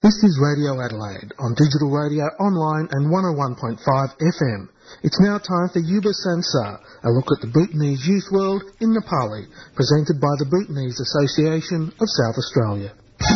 This is Radio Adelaide on digital radio, online and 101.5 FM. It's now time for Yuba Sansar, a look at the Bhutanese youth world in Nepali, presented by the Bhutanese Association of South Australia.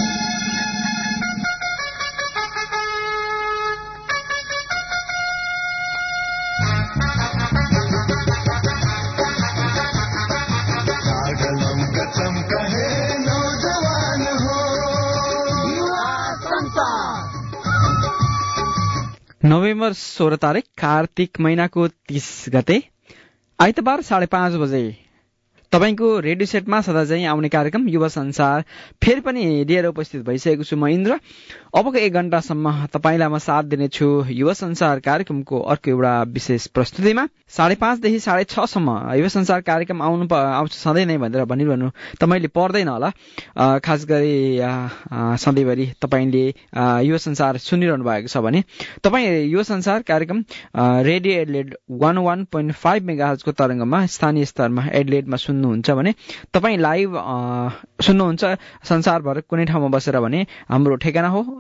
November 16 तारिक कार्तिक महिनाको 30 गते आइतबार 5:30 बजे तपाईको radio सेटमा सदा चाहिँ आउने कार्यक्रम युवा संसार फेरि पनि लिएर उपस्थित भइसकेको छु म इन्द्र। अबको 1 घण्टासम्म तपाईलाई म साथ दिनेछु युवा संसार कार्यक्रमको अर्को एउटा विशेष प्रस्तुतिमा। 5:30 देखि 6:30 सम्म युवा संसार कार्यक्रम आउँछ सधैँ नै भनेर भनिरहनु तपाईले पर्दैन होला। खास गरी सधैँभरि तपाईले युवा संसार सुनिरहनु भएको छ भने तपाई युवा संसार कार्यक्रम रेडियो एडलेड 101.5 मेगाहर्ज को तरंगमा स्थानीय स्तरमा एडलेडमा सुन्नुहुन्छ भने तपाई लाइभ सुन्नुहुन्छ संसारभर कुनै ठाउँमा बसेर भने हाम्रो ठेगाना हो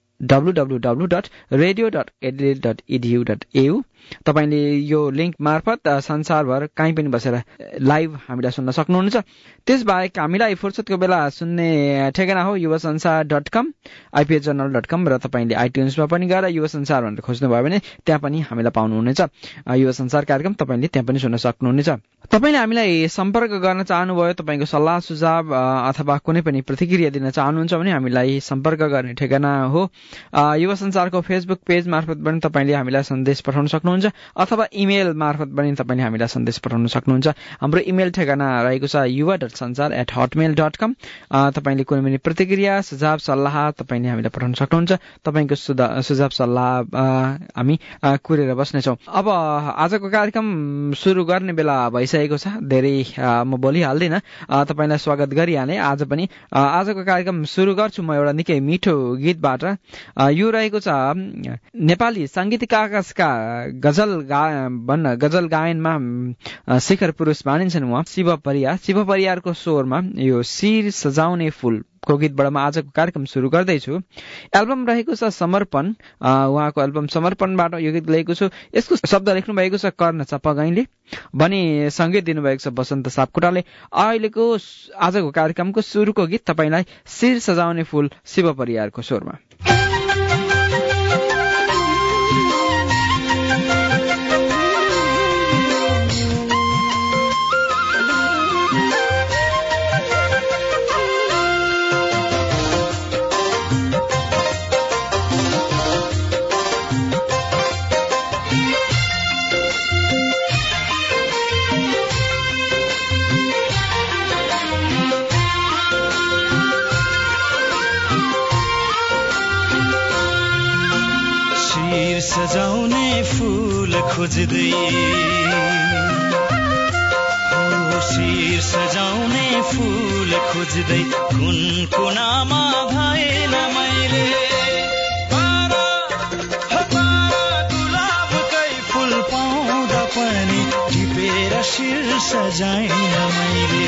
www.radio.adelaide.edu.au। तपाईले यो लिंक मार्फत संसारभर कहीँ पनि बसेर लाइभ हामीलाई सुन्न सक्नुहुन्छ। त्यसबाहेक हामीलाई फुर्सदको बेला सुन्ने ठेगाना हो yuvasansar.com, ipjournal.com र तपाईले आइट्युन्समा पनि गएर युवा संसार भनेर खोज्नुभयो भने त्यहाँ पनि हामीलाई पाउनुहुनेछ। युवा संसार कार्यक्रम तपाईले त्यहाँ पनि सुन्न सक्नुहुनेछ। तपाईले हामीलाई सम्पर्क गर्न चाहनुभयो, तपाईको सल्लाह सुझाव अथवा कुनै पनि प्रतिक्रिया दिन चाहनुहुन्छ भने हामीलाई सम्पर्क गर्ने ठेगाना हो युवा संसारको फेसबुक पेज मार्फत पनि तपाईले हामीलाई सन्देश पठाउन सक्नुहुन्छ अथवा इमेल मार्फत पनि तपाईले हामीलाई सन्देश पठाउन सक्नुहुन्छ। हाम्रो इमेल ठेगाना रहेको छ yuva.sansar@hotmail.com। तपाईले कुनै पनि प्रतिक्रिया सुझाव सल्लाह तपाईले हामीलाई पठाउन सक्नुहुन्छ। तपाईको सुझाव सल्लाह हामी कुरेर बस्नेछौँ। अब आजको कार्यक्रम सुरु गर्ने बेला भइसकेको छ। धेरै म बोलिहाल्दिन, तपाईलाई स्वागत गरिहाले। आज पनि आजको कार्यक्रम सुरु गर्छु म एउटा निकै मिठो गीतबाट। यो रहेको छ नेपाली साङ्गीतिक आकाशका गजल गायनमा शिखर पुरुष मानिन्छन् उहाँ शिव परियारको स्वरमा यो शिर सजाउने फूल को गीतबाट म आजको कार्यक्रम सुरु गर्दैछु। एल्बम रहेको छ समर्पण, उहाँको एल्बम समर्पणबाट यो गीत लिएको छु। यसको शब्द लेख्नु भएको छ कर्ण चपगाईले भने संगीत दिनुभएको छ बसन्त सापकोटाले। अहिलेको आजको कार्यक्रमको सुरुको गीत तपाईलाई शिर सजाउने फूल शिव परियारको स्वरमा। सजाउने फूल खोज्दै शिर सजाउने फूल खोज्दै कुन कुनामा भएन मैले गुलाबकै फूल पाउँदा पनि टिपेर शिर सजाइन मैले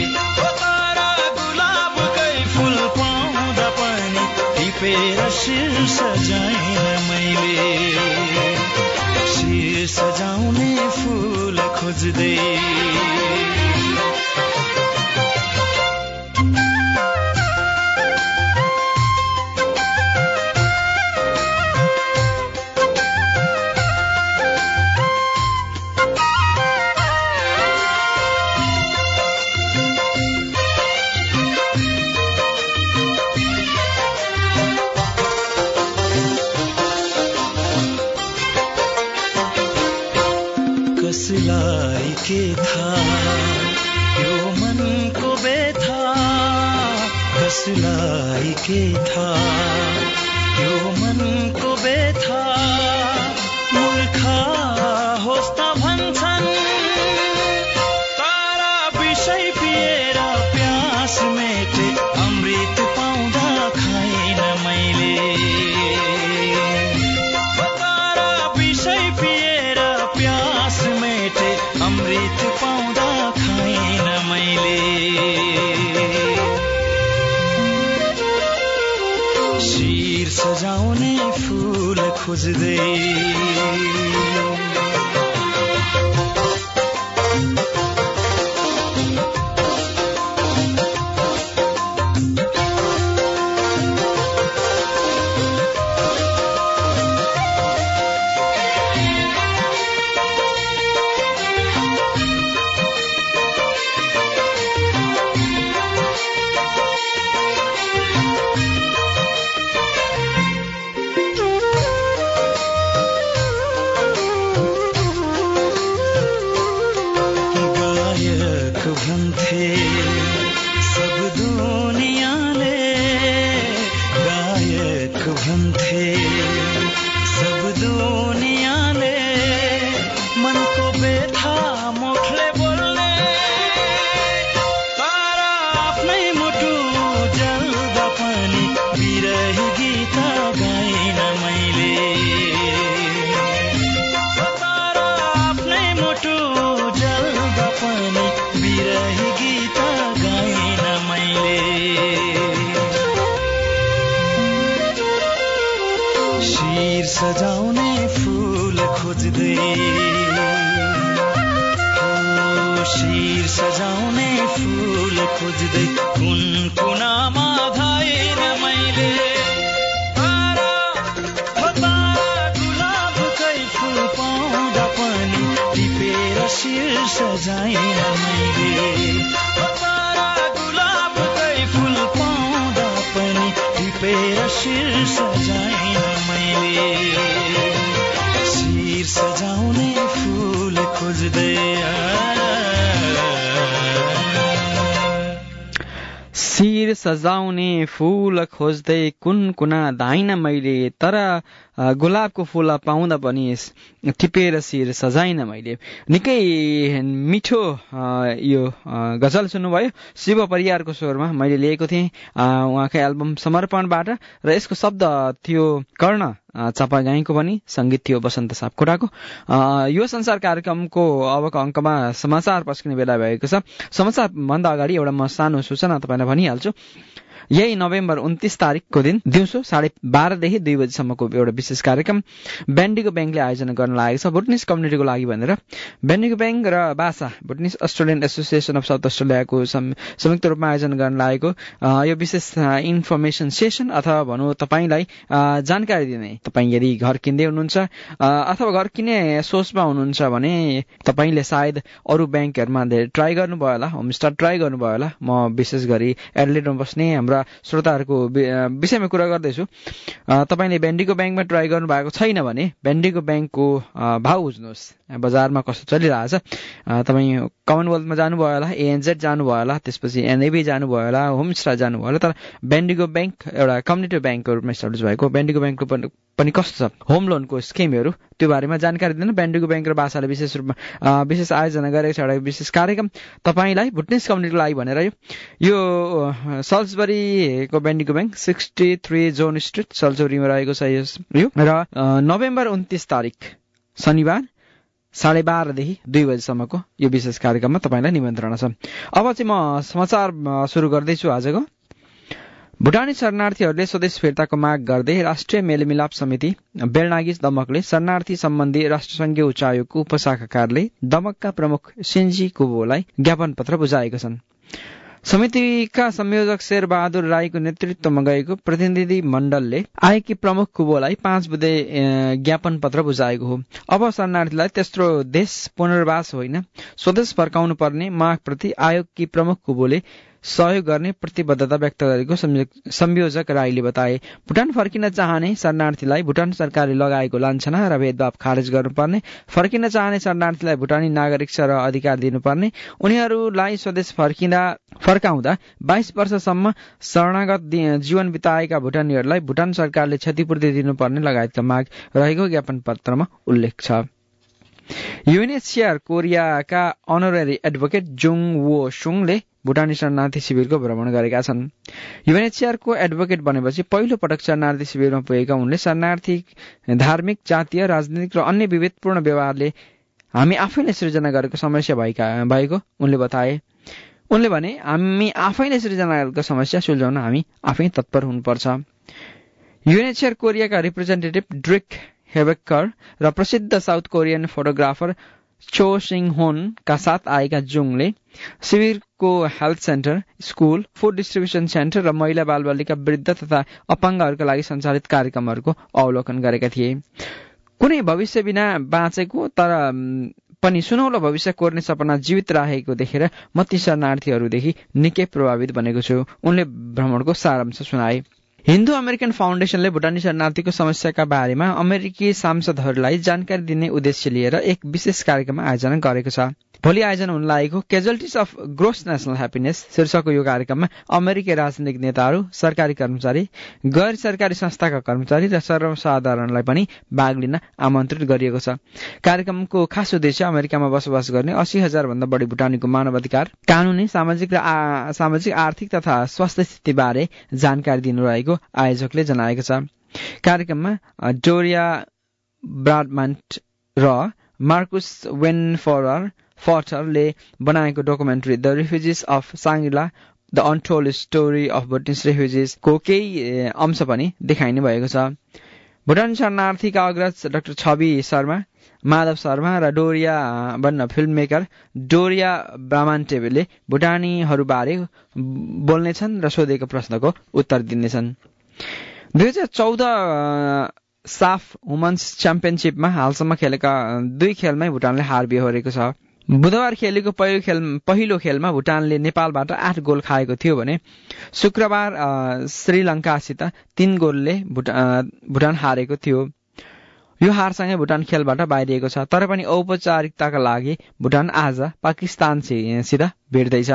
गुलाबकै फूल पाउँदा पनि टिपेर शिर सजाइन मैले शिर सजाउने फूल खोज्दै कसलाई के थाहा यो मनको व्यथा, कसलाई के थाहा यो मनको व्यथा, मूर्ख होस् त भन्छन् तारा विषय पिएर प्यास मेटे अमृत पाउँदा खाइन मैले तारा विषय पिएर प्यास मेटे अमृत पाउँदा खाइन मैले शिर सजाउने फूल खोज्दै सजाउने फूल खोज्दै शिर सजाउने फूल खोज्दै कुन कुनामा धाएन मैले तारा गुलाबकै फूल पाउँदा पनि टिपेर शिर सजाइन मैले तारा गुलाबकै फूल पाउँदा पनि टिपेर शिर सजाइन मैले शिर सजाउने फूल खोज्दै शिर सजाउने फूल खोज्दै कुन कुना धाइन मैले तर गुलाबको फूल पाउँदा पनि टिपेर शिर सजाइन मैले। निकै मिठो यो गजल सुन्नुभयो शिव परियारको स्वरमा मैले लिएको थिएँ उहाँकै एल्बम समर्पणबाट र यसको शब्द थियो कर्ण चापागाईको पनि संगीत थियो वसन्त सापकोटाको। यो संसार कार्यक्रमको अबको अङ्कमा समाचार पस्किने बेला भएको छ। समाचार भन्दा अगाडि एउटा म सानो सूचना तपाईँलाई भनिहाल्छु। यही नोभेम्बर 29 तारिकको दिन दिउँसो 12:30 देखि 2 बजीसम्मको एउटा विशेष कार्यक्रम बेन्डिगो ब्याङ्कले आयोजना गर्न लागेको छ भुटनिस कम्युनिटीको लागि भनेर। बेन्डिगो ब्याङ्क र BASA Bhutanese Australian Association of South अस्ट्रेलियाको संयुक्त रूपमा आयोजना गर्न लागेको यो विशेष इन्फर्मेसन सेसन अथवा भनौँ तपाईँलाई जानकारी दिने। तपाईँ यदि घर किन्दै हुनुहुन्छ अथवा घर किन्ने सोचमा हुनुहुन्छ भने तपाईँले सायद अरू ब्याङ्कहरूमा धेरै ट्राई गर्नुभयो होला, होमस्टार ट्राई गर्नुभयो होला। म विशेष गरी एडलेडमा बस्ने हाम्रा श्रोताहरूको विषयमा कुरा गर्दैछु। तपाईँले बेन्डिगो ब्याङ्कमा ट्राई गर्नु भएको छैन भने बेन्डिगो ब्याङ्कको भाउ बुझ्नुहोस्, बजारमा कस्तो चलिरहेछ। तपाईँ कमनवेल्थमा जानुभयो होला, एएनजेड जानुभयो होला, त्यसपछि एनएबी जानुभयो होला, होमस्टार जानुभयो होला, तर बेन्डिगो ब्याङ्क एउटा कम्युनिटी ब्याङ्कको रूपमा इस्टाब्लिस भएको बेन्डिगो ब्याङ्कको पनि कस्तो छ होम लोनको स्किमहरू त्यो बारेमा जानकारी दिन बेन्डिगो ब्याङ्क र बासाले विशेष रूपमा विशेष आयोजना गरेको छ एउटा विशेष कार्यक्रम तपाईँलाई भुटनिस कम्युनिटीको लागि भनेर। यो सल्सबरीको बेन्डिगो ब्याङ्क 63 जोन स्ट्रिट सल्सबरीमा रहेको छ यो र नोभेम्बर 29 तारिक शनिबार 12:30 देखि 2 बजीसम्मको यो विशेष कार्यक्रममा तपाईँलाई निमन्त्रणा छ। अब चाहिँ म समाचार सुरु गर्दैछु आजको। भुटानी शरणार्थीहरूले स्वदेश फिर्ताको माग गर्दै राष्ट्रिय मेलमिलाप समिति बेलनागिस दमकले शरणार्थी सम्बन्धी राष्ट्रसङ्घीय उच्च आयोगको उपशाखा कार्यालय दमकका प्रमुख सिन्जी कुबोलाई ज्ञापन पत्र बुझाएका छन्। समितिका संयोजक शेरबहादुर राईको नेतृत्वमा गएको प्रतिनिधि मण्डलले आयोगकी प्रमुख कुबोलाई 5 बुँदे ज्ञापन पत्र बुझाएको हो। अब शरणार्थीलाई तेस्रो देश पुनर्वास होइन स्वदेश फर्काउनु पर्ने मागप्रति आयोगकी प्रमुख कुबोले सहयोग गर्ने प्रतिबद्धता व्यक्त गरेको संयोजक राईले बताए। भुटान फर्किन चाहने शरणार्थीलाई भुटान सरकारले लगाएको लान्छना र भेदभाव खारेज गर्नुपर्ने, फर्किन चाहने शरणार्थीलाई भुटानी नागरिक र अधिकार दिनुपर्ने, उनीहरूलाई स्वदेश फर्काउँदा 22 वर्षसम्म शरणागत जीवन बिताएका भुटानीहरूलाई भुटान सरकारले क्षतिपूर्ति दिनुपर्ने लगायतका माग रहेको ज्ञापन पत्रमा उल्लेख छ। यूएनएचसीआर कोरियाका अनरेरी एडभोकेट जुङ वो सुङले भुटानी शरणार्थी शिविरको भ्रमण गरेका छन्। यूएनएचसीआरको एडभोकेट बनेपछि पहिलो पटक शरणार्थी शिविरमा पुगेका उनले शरणार्थी धार्मिक, जातीय, राजनीतिक र अन्य विभेदपूर्ण व्यवहारले हामी आफैले सृजना गरेको समस्या भएको उनले बताए। उनले भने हामी आफैले सृजना गरेको समस्या सुल्झाउन हामी आफै तत्पर हुनुपर्छ। युएनएचआर कोरियाका रिप्रेजेन्टेटिभ ड्रिक हेबेकर र प्रसिद्ध साउथ कोरियन फोटोग्राफर चो सिङ होनका साथ आएका जुङले शिविरको health centre, school, food distribution centre र महिला बालबालिका वृद्ध तथा अपाङ्गहरूका लागि सञ्चालित कार्यक्रमहरूको अवलोकन गरेका थिए। कुनै भविष्य बिना बाँचेको तर पनि सुनौलो भविष्य कोर्ने सपना जीवित राखेको देखेर म ती शरणार्थीहरूदेखि निकै प्रभावित बनेको छु। उनले भ्रमणको सारांश सुनाए। हिन्दू अमेरिकन फाउन्डेसनले भुटानी शरणार्थीको समस्याका बारेमा अमेरिकी सांसदहरूलाई जानकारी दिने उद्देश्य लिएर एक विशेष कार्यक्रम आयोजना गरेको छ। भोलि आयोजना हुन लागेको casualties of gross national happiness शीर्षकको यो कार्यक्रममा अमेरिकी राजनीतिक नेताहरू, सरकारी कर्मचारी, गैर सरकारी संस्थाका कर्मचारी र सर्वसाधारणलाई पनि भाग लिन आमन्त्रित गरिएको छ। कार्यक्रमको खास उद्देश्य अमेरिकामा बसोबास गर्ने 80,000 भन्दा बढी भुटानीको मानवाधिकार, कानूनी, सामाजिक आर्थिक तथा स्वास्थ्य स्थितिबारे जानकारी दिनु रहेको आयोजकले जनाएको छ। कार्यक्रममा डोरिया ब्राडमन्ट र मार्कुस वेनफोर्टरले बनाएको documentary the refugees of Shangri-La the untold story of Bhutanese refugees को केही अंश पनि देखाइने भएको छ। भुटान शरणार्थीका अग्रज डाक्टर छवि शर्मा, माधव शर्मा र डोरिया बन्न फिल्ममेकर डोरिया ब्रामान्टेले भुटानीहरूबारे बोल्नेछन् र सोधेको प्रश्नको उत्तर दिनेछन्। 2014 साफ वुमन्स च्याम्पियनशिपमा हालसम्म खेलेका 2 खेलमै भुटानले हार बिहोरेको छ। बुधबार खेलेको पहिलो खेलमा भुटानले नेपालबाट 8 गोल खाएको थियो भने शुक्रबार श्रीलङ्कासित 3 गोलले भुटान हारेको थियो। यो हारसँगै भुटान खेलबाट बाहिरिएको छ। तर पनि औपचारिकताका लागि भुटान आज पाकिस्तानसित भिड्दैछ।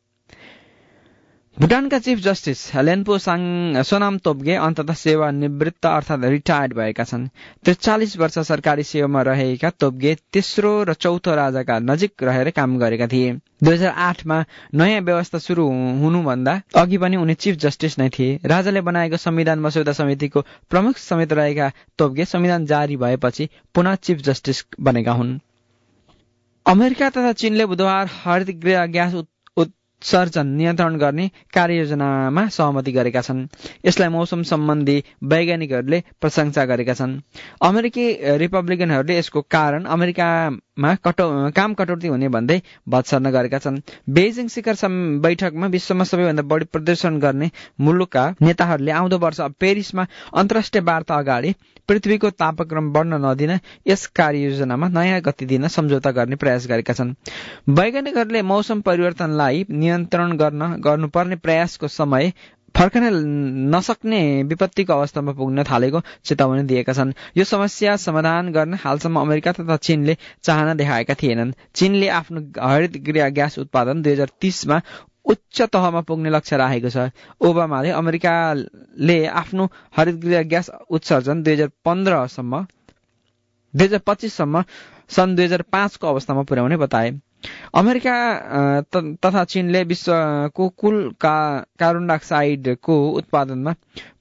भुटानका चिफ जस्टिस लेन्पो सोनाम तोप्गे अन्ततः सेवानिवृत्त अर्थात् रिटायर्ड भएका छन्। 43 वर्ष सरकारी सेवामा रहेका तोप्गे तेस्रो र चौथो राजाका नजिक रहेर काम गरेका थिए। 2008 मा नयाँ व्यवस्था सुरु हुनुभन्दा अघि पनि उनी चिफ जस्टिस नै थिए। राजाले बनाएको संविधान मस्यौदा समितिको प्रमुख समेत रहेका तोप्गे संविधान जारी भएपछि पुनः चिफ जस्टिस बनेका हुन्। अमेरिका तथा चीनले बुधबार हरितगृह ग्यास उत्सर्जन नियन्त्रण गर्ने कार्ययोजनामा सहमति गरेका छन्। यसलाई मौसम सम्बन्धी वैज्ञानिकहरूले प्रशंसा गरेका छन्। अमेरिकी रिपब्लिकनहरूले यसको कारण अमेरिकामा काम कटौती हुने भन्दै भत्सर्न गरेका छन्। बेजिङ शिखर बैठकमा विश्वमा सबैभन्दा बढी प्रदर्शन गर्ने मुलुकका नेताहरूले आउँदो वर्ष पेरिसमा अन्तर्राष्ट्रिय वार्ता अगाडि पृथ्वीको तापक्रम बढ्न नदिन यस कार्ययोजनामा नयाँ गति दिन सम्झौता गर्ने प्रयास गरेका छन्। वैज्ञानिकहरूले मौसम परिवर्तनलाई नियन्त्रण गर्नुपर्ने प्रयासको समय फर्कन नसक्ने विपत्तिको अवस्थामा पुग्न थालेको चेतावनी दिएका छन्। यो समस्या समाधान गर्न हालसम्म अमेरिका तथा चीनले चाहना देखाएका थिएनन्। चीनले आफ्नो हरितगृह ग्यास उत्पादन 2030 मा उच्च तहमा पुग्ने लक्ष्य राखेको छ। ओबामाले अमेरिकाले आफ्नो हरितगृह ग्यास उत्सर्जन 2025 सम्म सन् 2005 को अवस्थामा पुर्याउने बताए। अमेरिका तथा चीनले विश्वको कुल कार्बन डाइअक्साइडको उत्पादनमा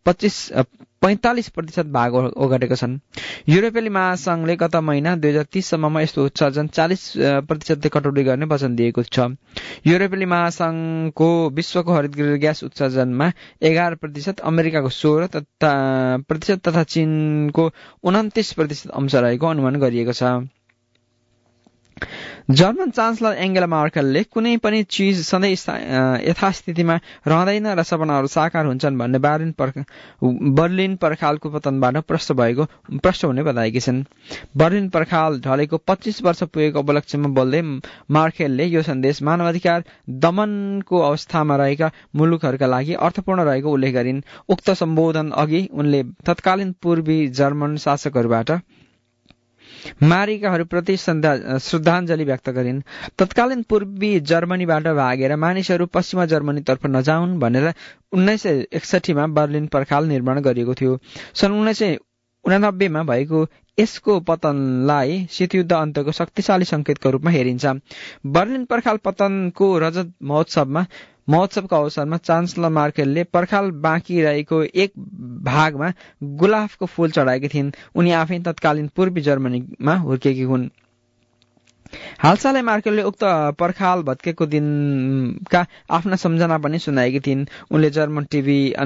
45% भाग ओगटेका छन्। युरोपेली महासंघले गत महिना 2030 सम्ममा यस्तो उत्सर्जन 40% कटौती गर्ने वचन दिएको छ। युरोपेली महासंघको विश्वको हरितगृह ग्यास उत्सर्जनमा 11%, अमेरिकाको 16% तथा चीनको 29% अंश रहेको अनुमान गरिएको छ। जर्मन चान्सलर एङ्गेला मार्केलले कुनै पनि चीज सधैँ यथास्थितिमा रहँदैन र सपनाहरू साकार हुन्छन् भन्ने बर्लिन पर्खालको पतनबाट प्रष्ट हुने बताएकी छन्। बर्लिन पर्खाल ढलेको 25 वर्ष पुगेको उपलक्ष्यमा बोल्दै मार्केलले यो सन्देश मानवाधिकार दमनको अवस्थामा रहेका मुलुकहरूका लागि अर्थपूर्ण रहेको उल्लेख गरिन्। उक्त सम्बोधन अघि उनले तत्कालीन पूर्वी जर्मन शासकहरूबाट मारिकाहरूप्रति श्रद्धाञ्जली व्यक्त गरिन्। तत्कालीन पूर्वी जर्मनीबाट भागेर मानिसहरू पश्चिमा जर्मनीतर्फ नजाउन् भनेर 1961 मा बर्लिन पर्खाल निर्माण गरिएको थियो। सन् 1989 मा भएको यसको पतनलाई शीतयुद्ध अन्तको शक्तिशाली संकेतको रूपमा हेरिन्छ। बर्लिन पर्खाल पतनको रजत महोत्सवको अवसरमा चान्सलर मार्केलले पर्खाल बाँकी रहेको एक भागमा गुलाफको फूल चढाएकी थिइन्। उनी आफै तत्कालीन पूर्वी जर्मनीमा हुर्केकी हुन्। हालसालै मार्केलले उक्त पर्खाल भत्केको दिनका आफ्ना सम्झना पनि सुनाएकी थिइन्। उनले जर्मन टिभी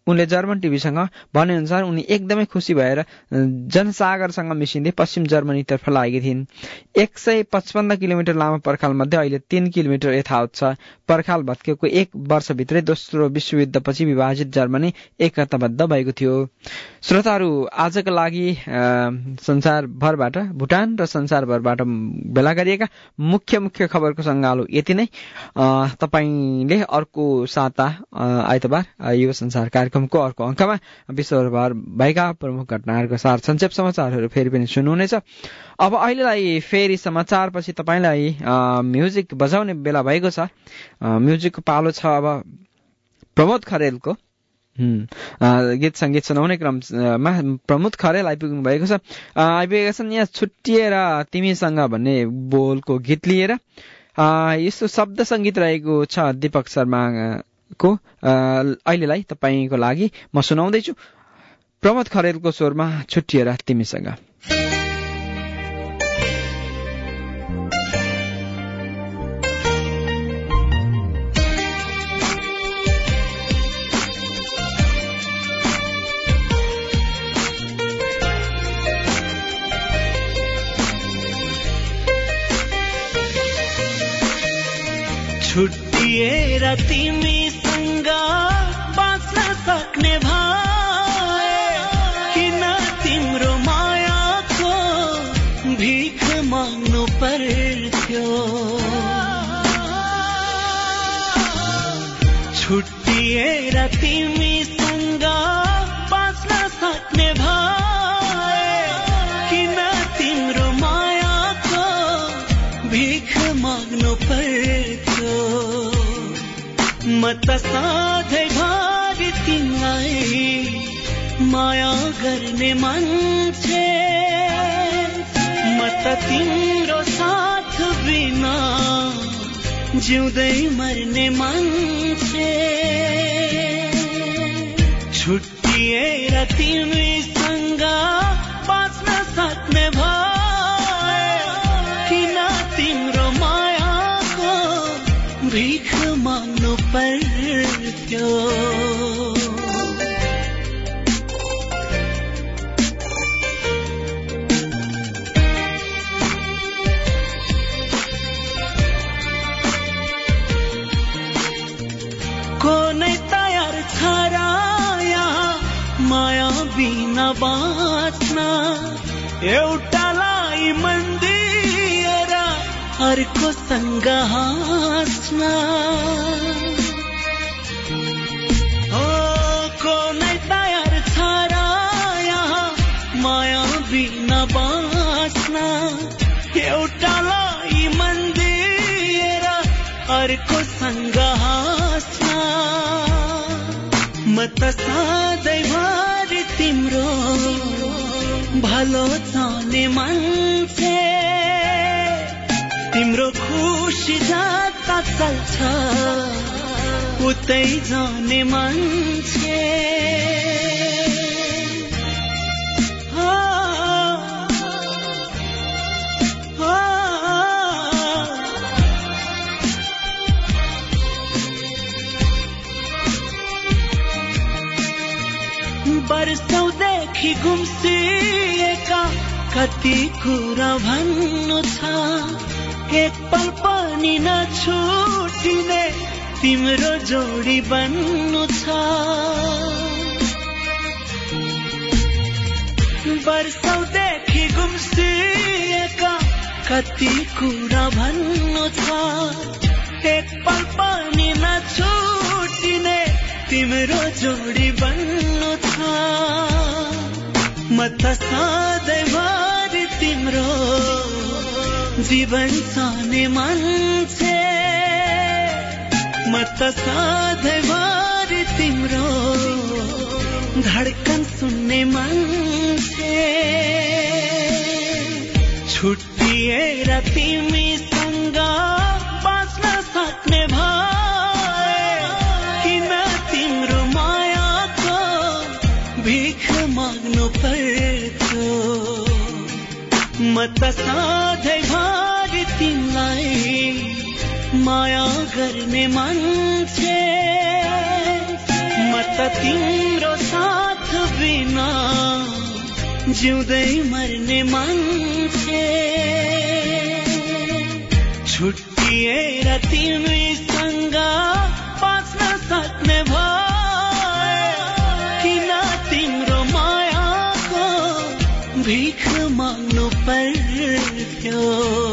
उनले जर्मन टिभीसँग भनेअनुसार उनी एकदमै खुसी भएर जनसागरसँग मिसिँदै पश्चिम जर्मनीतर्फ लागेकी थिइन्। 155 किलोमिटर लामो पर्खालमध्ये अहिले 3 किलोमिटर यथावत छ। पर्खाल भत्केको 1 वर्षभित्रै दोस्रो विश्वयुद्धपछि विभाजित जर्मनी एकताबद्ध भएको थियो। श्रोताहरू, आजका लागि संसारभरबाट, भुटान र संसारभरबाट भेला गरिएका मुख्य खबरको सङ्गालो यति नै। तपाईले अर्को साता आइतबार युवा संसार कार्यक्रमको अर्को अङ्कमा विश्वभर भएका प्रमुख घटनाहरूको सार संक्षेप समाचारहरू फेरि पनि सुन्नुहुनेछ। अब अहिलेलाई फेरि समाचारपछि तपाईलाई म्युजिक बजाउने बेला भएको छ। म्युजिकको पालो छ अब प्रमोद खरेलको। गीत सङ्गीत सुनाउने क्रममा प्रमोद खरेल आइपुग्नु भएको छ। आइपुगेका छन् यहाँ छुट्टिएर तिमीसँग भन्ने बोलको गीत लिएर। यस्तो शब्द सङ्गीत रहेको छ दीपक शर्माको। अहिलेलाई तपाईँको लागि म सुनाउँदैछु प्रमोद खरेलको स्वरमा छुट्टिएर तिमीसँग। छुट्टिएर तिमीसँग बाँच्न सक्ने भए किन तिम्रो मायाको भिख माग्नु पर्थ्यो। छुट्टिएर तिमीसँग बाँच्न सक्ने भए किन तिम्रो मायाको भिख माग्नु पर्थ्यो। म त सधैँभरि तिमीलाई माया गर्ने मान्छे, म त तिम्रो साथ बिना जिउँदै मर्ने मान्छे। छुट्टिएर तिमीसँग बाँच्न सक्ने भए किन तिम्रो मायाको भिख माग्नु पर्थ्यो। कुनै तयार छ र यहाँ माया बिना बाँच्न, एउटालाई मन दिएर अर्को सँग हाँस्न। कुनै तयार छ र यहाँ माया बिना बाँच्न, एउटालाई मन दिएर अर्को सँग हाँस्न। म त सधैँभरि तिम्रो भलो चाहने मान्छे, तिम्रो खुसी जता चल्छ उतै जाने मान्छे। वर्षौंदेखि गुम्सिएका कति कुरा भन्नु छ, एक पल पनि नछुटिने तिम्रो जोडी बन्नु छ। वर्षौंदेखि गुम्सिएका कति कुरा भन्नु छ, एक पल पनि नछुटिने तिम्रो जोडी बन्नु छ। म त सधैँभरि तिम्रो जीवन चाहने मान्छे, म त सधैँभरि तिम्रो धडकन सुन्ने मान्छे। छुट्टिएर तिमीसँग बाँच्न सक्ने भए किन तिम्रो मायाको भिख माग्नु पर्थ्यो। म त सधैँभरि तिमीलाई माया गर्ने मान्छे, म त तिम्रो साथ बिना जिउँदै मर्ने मान्छे छुट्टिएर तिमीसँग बाँच्न सक्ने भए किन तिम्रो मायाको भिख माग्नु पर्यो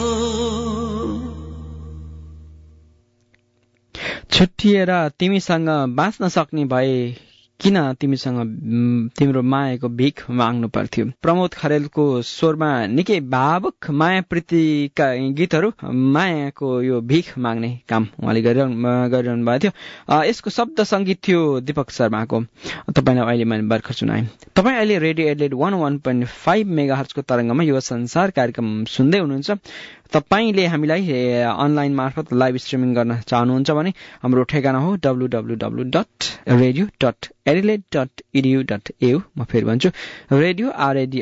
छुट्टिएर तिमीसँग बाँच्न सक्ने भए किन तिमीसँग तिम्रो मायाको भिख माग्नु पर्थ्यो। प्रमोद खरेलको स्वरमा निकै भावुक माया प्रीतिका गीतहरू मायाको यो भिख माग्ने काम उहाँले गरिरहनु भएको थियो। यसको शब्द सङ्गीत थियो दीपक शर्माको। तपाईँलाई अहिले मैले भर्खर सुनाएँ। तपाईँ अहिले रेडियो एडलेट 101.5 मेगाहर्जको तरङ्गमा युवा संसार कार्यक्रम सुन्दै हुनुहुन्छ। तपाईले हामीलाई अनलाइन मार्फत लाइभ स्ट्रिमिङ गर्न चाहनुहुन्छ भने हाम्रो ठेगाना हो www.radio.adelaide.edu.au। म फेरि भन्छु रेडियो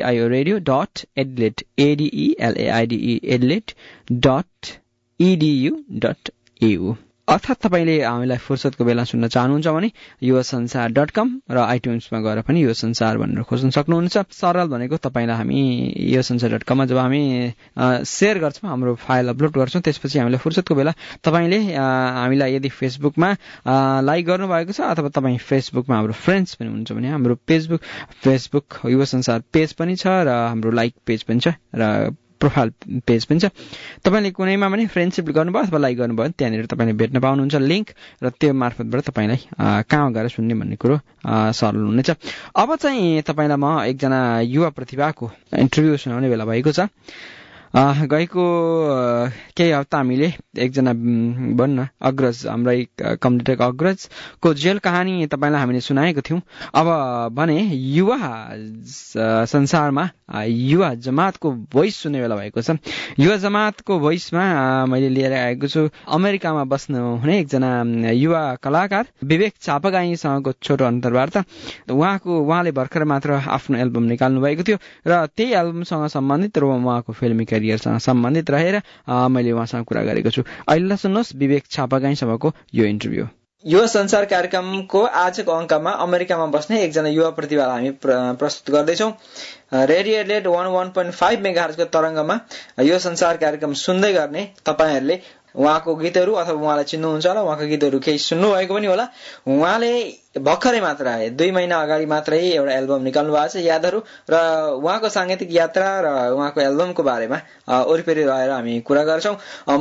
radio.adelaide.edu.au। अर्थात् तपाईँले हामीलाई फुर्सदको बेला सुन्न चाहनुहुन्छ भने युवासंसार.com र आइट्युन्समा गएर पनि यो संसार भनेर खोज्न सक्नुहुन्छ। सरल भनेको तपाईँलाई हामी युवासंसार.com मा जब हामी शेयर गर्छौँ, हाम्रो फाइल अपलोड गर्छौँ, त्यसपछि हामीलाई फुर्सदको बेला तपाईँले हामीलाई यदि फेसबुकमा लाइक गर्नुभएको छ अथवा तपाईँ फेसबुकमा हाम्रो फ्रेन्ड्स पनि हुनुहुन्छ भने हाम्रो फेसबुक युवासंसार पेज पनि छ र हाम्रो लाइक पेज पनि छ र प्रोफाइल पेज पनि छ। तपाईँले कुनैमा पनि फ्रेन्डसिप गर्नुभयो अथवा लाइक गर्नुभयो त्यहाँनिर तपाईँले भेट्न पाउनुहुन्छ लिङ्क र त्यो मार्फतबाट तपाईँलाई कहाँ गएर सुन्ने भन्ने कुरो सरल हुनेछ। अब चाहिँ तपाईँलाई म एकजना युवा प्रतिभाको इन्टरभ्यू सुनाउने बेला भएको छ। गएको केही हप्ता हामीले एकजना भन्न अग्रज हाम्रै कम्युनिटीको अग्रजको जेल कहानी तपाईँलाई हामीले सुनाएको थियौँ। अब भने युवा संसारमा युवा जमातको भोइस सुन्ने बेला भएको छ। युवा जमातको भोइसमा मैले लिएर आएको छु अमेरिकामा बस्नुहुने एकजना युवा कलाकार विवेक चापागाईसँगको छोटो अन्तर्वार्ता। उहाँले भर्खर मात्र आफ्नो एल्बम निकाल्नु भएको थियो र त्यही एल्बमसँग सम्बन्धित र उहाँको फिल्मी करियरसँग सम्बन्धित रहेर मैले उहाँसँग कुरा गरेको छु। अहिले सुन्नुहोस् विवेक चापागाईसँगको यो इन्टरभ्यू। युवा संसार कार्यक्रमको आजको अङ्कमा अमेरिकामा बस्ने एकजना युवा प्रतिभालाई हामी प्रस्तुत गर्दैछौँ। रेडियो एडलेट 101.5 मेगाहर्जको तरङ्गमा युवा संसार कार्यक्रम सुन्दै गर्ने तपाईँहरूले उहाँको गीतहरू अथवा उहाँलाई चिन्नुहुन्छ होला, उहाँको गीतहरू केही सुन्नुभएको पनि होला। उहाँले भर्खरै मात्र 2 महिना अगाडि मात्रै एउटा एल्बम निकाल्नु भएको छ यादहरू, र उहाँको साङ्गीतिक यात्रा र उहाँको एल्बमको बारेमा वरिपरि रहेर हामी कुरा गर्छौँ। म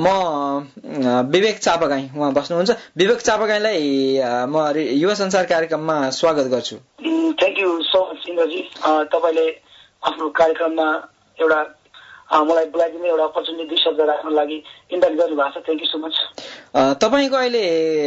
विवेक चापागाई उहाँ बस्नुहुन्छ। विवेक चापागाईलाई म युवा संसार कार्यक्रममा स्वागत गर्छु। Thank you so much Indraji. तपाईँले आफ्नो कार्यक्रममा एउटा मलाई बोलाइदिने एउटा अपर्च्युनिटी 2 शब्द राख्नको लागि इन्भाइट गर्नुभएको छ। Thank you so much. तपाईँको अहिले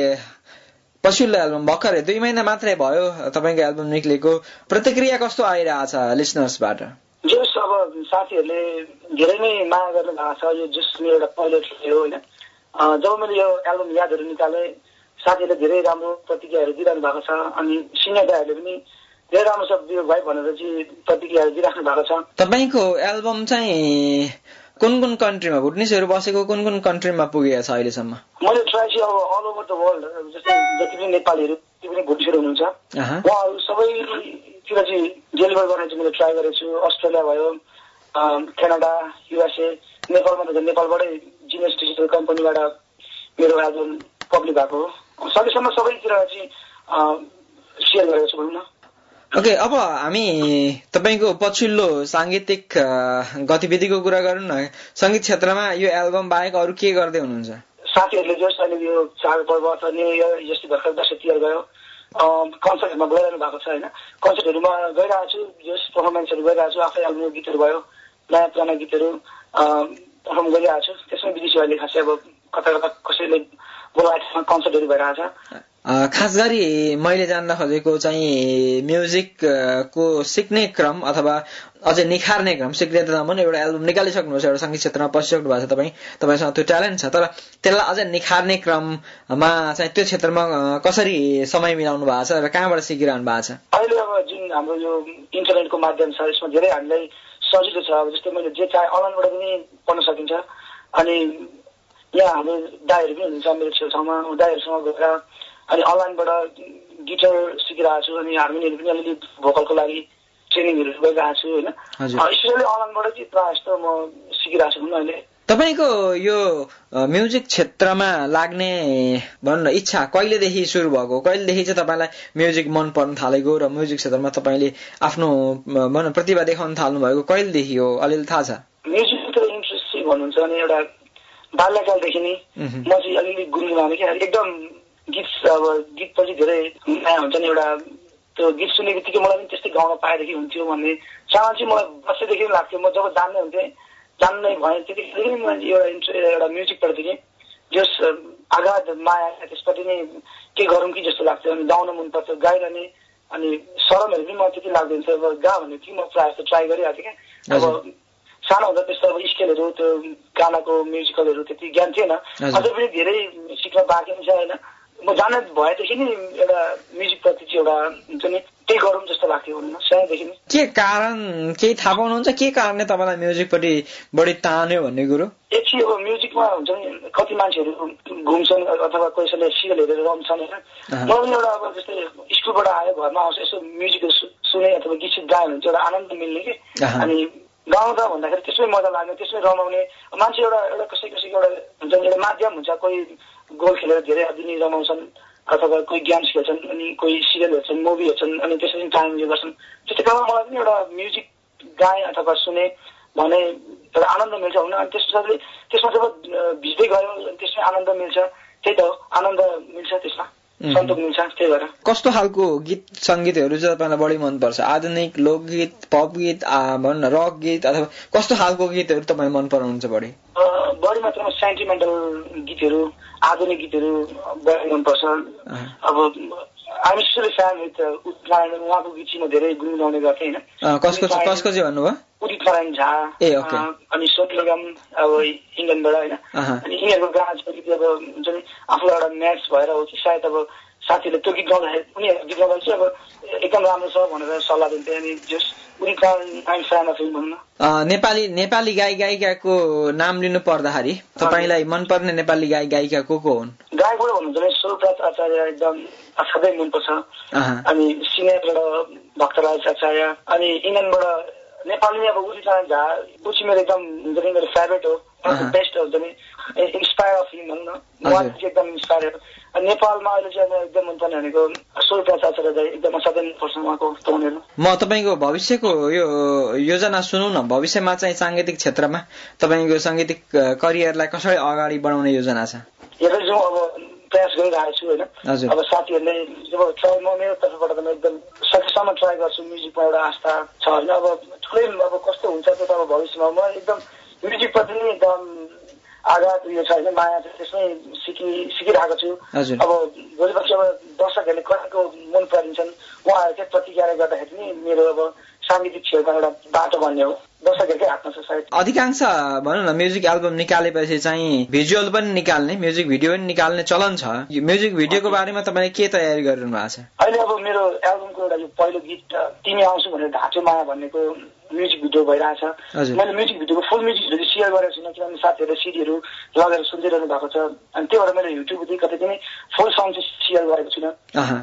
पछिल्लो एल्बम भर्खरै 2 महिना मात्रै भयो तपाईँको एल्बम निक्लेको, प्रतिक्रिया कस्तो आइरहेछ लिसनर्सबाट? जस अब साथीहरूले धेरै नै माया गर्नु भएको छ। यो जस मेरो एउटा पहिलो थियो होइन। जब मैले यो एल्बम यादहरू निकालेँ साथीहरूले धेरै राम्रो प्रतिक्रियाहरू दिइरहनु भएको छ। अनि सिनियर दाइहरूले पनि धेरै राम्रो छ विवेक भाइ भनेर चाहिँ प्रतिक्रियाहरू दिइराख्नु भएको छ। तपाईँको एल्बम चाहिँ कुन कुन कन्ट्रीमा भुटनिसहरू बसेको कुन कुन कन्ट्रीमा पुगेको छ अहिलेसम्म? मैले ट्राई चाहिँ अब अल ओभर द वर्ल्ड जस्तै जति पनि नेपालीहरू जति पनि भुटनिसहरू हुनुहुन्छ उहाँहरू सबैतिर चाहिँ डेलिभर गर्ने चाहिँ मैले ट्राई गरेको छु। अस्ट्रेलिया भयो, क्यानाडा, युएसए, नेपालमा त नेपालबाटै जिनियस डिजिटल कम्पनीबाट मेरो एल्बम पब्लिक भएको हो। सकेसम्म सबैतिर चाहिँ सेयर गरेको छु भनौँ न। ओके, अब हामी तपाईँको पछिल्लो साङ्गीतिक गतिविधिको कुरा गरौँ न। सङ्गीत क्षेत्रमा यो एल्बम बाहेक अरू के गर्दै हुनुहुन्छ? साथीहरूले जस अहिले यो चाडपर्व अथवा न्यू इयर जस्तै भर्खर दसैँ तिहार गयो कन्सर्टहरूमा गइरहनु भएको छ होइन। कन्सर्टहरूमा गइरहेको छु, जस पर्फर्मेन्सहरू गरिरहेको छु। आफ्नै एल्बमको गीतहरू भयो, नयाँ पुराना गीतहरू पर्फर्म गरिरहेको छु। त्यसमै बिजी छु अहिले। खासै अब कता कता कसैले बोलाएको कन्सर्टहरू भइरहेको छ। खास गरी मैले जान्न खोजेको चाहिँ म्युजिकको सिक्ने क्रम अथवा अझै निखार्ने क्रम, सिक्ने त नभनौँ, एउटा एल्बम निकालिसक्नुहुन्छ, एउटा सङ्गीत क्षेत्रमा पसिसक्नु भएको छ तपाईँसँग त्यो ट्यालेन्ट छ, तर त्यसलाई अझै निखार्ने क्रममा चाहिँ त्यो क्षेत्रमा कसरी समय मिलाउनु भएको छ र कहाँबाट सिकिरहनु भएको छ? अहिले अब जुन हाम्रो यो इन्टरनेटको माध्यम छ यसमा धेरै हामीलाई सजिलो छ। अब जस्तै मैले जे चाहे अनलाइनबाट पनि पढ्न सकिन्छ। अनि यहाँ हाम्रो दाइहरू पनि हुनुहुन्छ मेरो छेउछाउमा, दाइहरूसँग गएर अनि अनलाइनबाट गिटार सिकिरहेको छु अनि हार्मोनियम पनि अलिअलि भोकलको लागि ट्रेनिङहरू गरिरहेको छु होइन स्पेसली अनलाइनबाट चाहिँ प्रायः जस्तो म सिकिरहेको छु अहिले। तपाईको यो म्युजिक क्षेत्रमा लाग्ने भन्न इच्छा कहिलेदेखि सुरु भएको, कहिलेदेखि चाहिँ तपाईँलाई म्युजिक मन पर्न थालेको र म्युजिक क्षेत्रमा तपाईँले आफ्नो प्रतिभा देखाउन थाल्नु भएको कहिलेदेखि हो, अलिअलि थाहा छ? म्युजिकको इन्ट्रेस्ट चाहिँ भन्नुहुन्छ भने एउटा बाल्यकालदेखि नै म चाहिँ अलिअलि गुनगुनाउने क्या, एकदम गीतपछि धेरै माया हुन्छ नि, एउटा त्यो गीत सुन्ने बित्तिकै मलाई पनि त्यस्तै गाउन पाएदेखि हुन्थ्यो भन्ने चाहना चाहिँ मलाई बसेदेखि पनि लाग्थ्यो। म जब जान्नै भएँ त्यतिखेर नै एउटा म्युजिकप्रति चाहिँ जस आगाध माया त्यसपट्टि नै के गरौँ कि जस्तो लाग्थ्यो अनि गाउन मन पर्थ्यो, गाइरहने अनि शरमहरू पनि मलाई त्यति लाग्दैन थियो। अब गा भन्ने कि म प्रायः जस्तो ट्राई गरिरहेको थिएँ क्या। अब सानो हुँदा त्यस्तो अब स्केलहरू त्यो गानाको म्युजिकलहरू त्यति ज्ञान थिएन, अझै पनि धेरै सिक्न बाँकी छ होइन। म जान भएदेखि नि एउटा म्युजिकप्रति चाहिँ एउटा हुन्छ नि त्यही गरौँ जस्तो लाग्थ्यो भनौँ न सानैदेखि नै। के कारण केही थाहा पाउनुहुन्छ, के कारणले तपाईँलाई म्युजिकपट्टि बढी तान्यो भन्ने कुरो? एकछिन अब म्युजिकमा हुन्छ नि कति मान्छेहरू घुम्छन् अथवा कसैले सिरियल हेरेर रम्छन् होइन। मलाई पनि एउटा अब जस्तै स्कुलबाट आयो घरमा आउँछ यसो म्युजिकहरू सुने अथवा गीत सित गायो भने चाहिँ एउटा आनन्द मिल्ने कि, अनि गाउँदा भन्दाखेरि त्यसमै मजा लाग्ने, त्यसमै रमाउने। मान्छे एउटा कसैको एउटा हुन्छ नि एउटा माध्यम हुन्छ, कोही गोल खेलेर धेरै दिन रमाउँछन् अथवा कोही गेम्स खेल्छन् अनि कोही सिरियल हेर्छन्, मुभी हेर्छन् अनि त्यसरी टाइम उयो गर्छन्। त्यस्तै बेलामा मलाई पनि एउटा म्युजिक गाएँ अथवा सुने भने एउटा आनन्द मिल्छ हुन। अनि त्यसमा जब भिज्दै गयो त्यसमै आनन्द मिल्छ, त्यही त हो आनन्द मिल्छ, त्यसमा सन्तोष मिल्छ। त्यही भएर कस्तो खालको गीत सङ्गीतहरू चाहिँ तपाईँलाई बढी मनपर्छ? आधुनिक, लोकगीत, पप गीत, भन्न रक गीत अथवा कस्तो खालको गीतहरू तपाईँ मन पराउनुहुन्छ बढी? बढी मात्रामा सेन्टिमेन्टल गीतहरू, आधुनिक गीतहरू बढी मनपर्छ। अब I'm still fan with Udit Narayan, उहाँको गीत चाहिँ म धेरै गुनगुनाउने गर्थेँ होइन। कसको चाहिँ भन्नुभयो? उदित नारायण झा अनि सोनु निगम अब इङ्ल्यान्डबाट होइन। अनि यिनीहरूको गाना चाहिँ अब हुन्छ नि आफूलाई एउटा म्याच भएर हो कि सायद अब साथीहरूले त्यो गीत गाउँदाखेरि उनीहरू गीत गाउँदा चाहिँ अब एकदम राम्रो छ भनेर सल्लाह दिन्थे। अनि जस Udit Narayan fan of him भनौँ न। नेपाली गायिकाको नाम लिनु पर्दाखेरि तपाईँलाई मनपर्ने नेपाली गायिका को हुन्? गायकबाट भन्नुहुन्छ भने स्वरूपराज आचार्य एकदम असाध्यै मनपर्छ। अनि सिनियरबाट भक्तराज आचार्य, अनि इङ्ल्यान्डबाट नेपाली अब उदित नारायण झा पछि मेरो एकदम हुन्छ नि मेरो फेभरेट हो, बेस्ट हुन्छ नि, इन्सपायर अफ हिम भनौँ न, उहाँ चाहिँ एकदम इन्सपायर। नेपालमा अहिले चाहिँ अब एकदम मनपर्ने भनेको स्वरूपराज आचार्य एकदम असाध्यै मनपर्छ उहाँको टोनहरू। म तपाईँको भविष्यको यो योजना सुनौ न, भविष्यमा चाहिँ साङ्गीतिक क्षेत्रमा तपाईँको साङ्गीतिक करियरलाई कसरी अगाडि बढाउने योजना छ? हेरेर जाउँ, अब प्रयास गरिरहेको छु होइन। अब साथीहरूले जब ट्राई म मेरो तर्फबाट त म एकदम सकेसम्म ट्राई गर्छु, म्युजिकमा एउटा आस्था छ होइन। अब ठुलै अब कस्तो हुन्छ त्यो त अब भविष्यमा म एकदम म्युजिकप्रति नै एकदम आघात उयो छ होइन, माया छ, त्यसमै सिकिरहेको छु। अब भोलिपर्सि अब दर्शकहरूले कतिको मन पराइदिन्छन् उहाँहरूकै प्रतिक्रियाले गर्दाखेरि नै मेरो अब साङ्गीतिक क्षेत्रमा एउटा बाटो बन्ने हो, दर्शकहरूकै हातमा छ सायद। अधिकांश भनौँ न म्युजिक एल्बम निकालेपछि चाहिँ भिजुअल पनि निकाल्ने, म्युजिक भिडियो पनि निकाल्ने चलन छ। म्युजिक भिडियोको बारेमा तपाईँले के तयारी गरिरहनु भएको छ? अहिले अब मेरो एल्बमको एउटा यो पहिलो गीत तिमी आउँछु भनेर ढाँचो माया भन्नेको म्युजिक भिडियो भइरहेछ। मैले म्युजिक भिडियोको फुल म्युजिक भिडियो सेयर गरेको छुइनँ किनभने साथीहरूले सिडीहरू लगेर सुन्दिरहनु भएको छ। अनि त्यही भएर मैले युट्युबदेखि कतै पनि फुल सङ चाहिँ सेयर गरेको छुइनँ।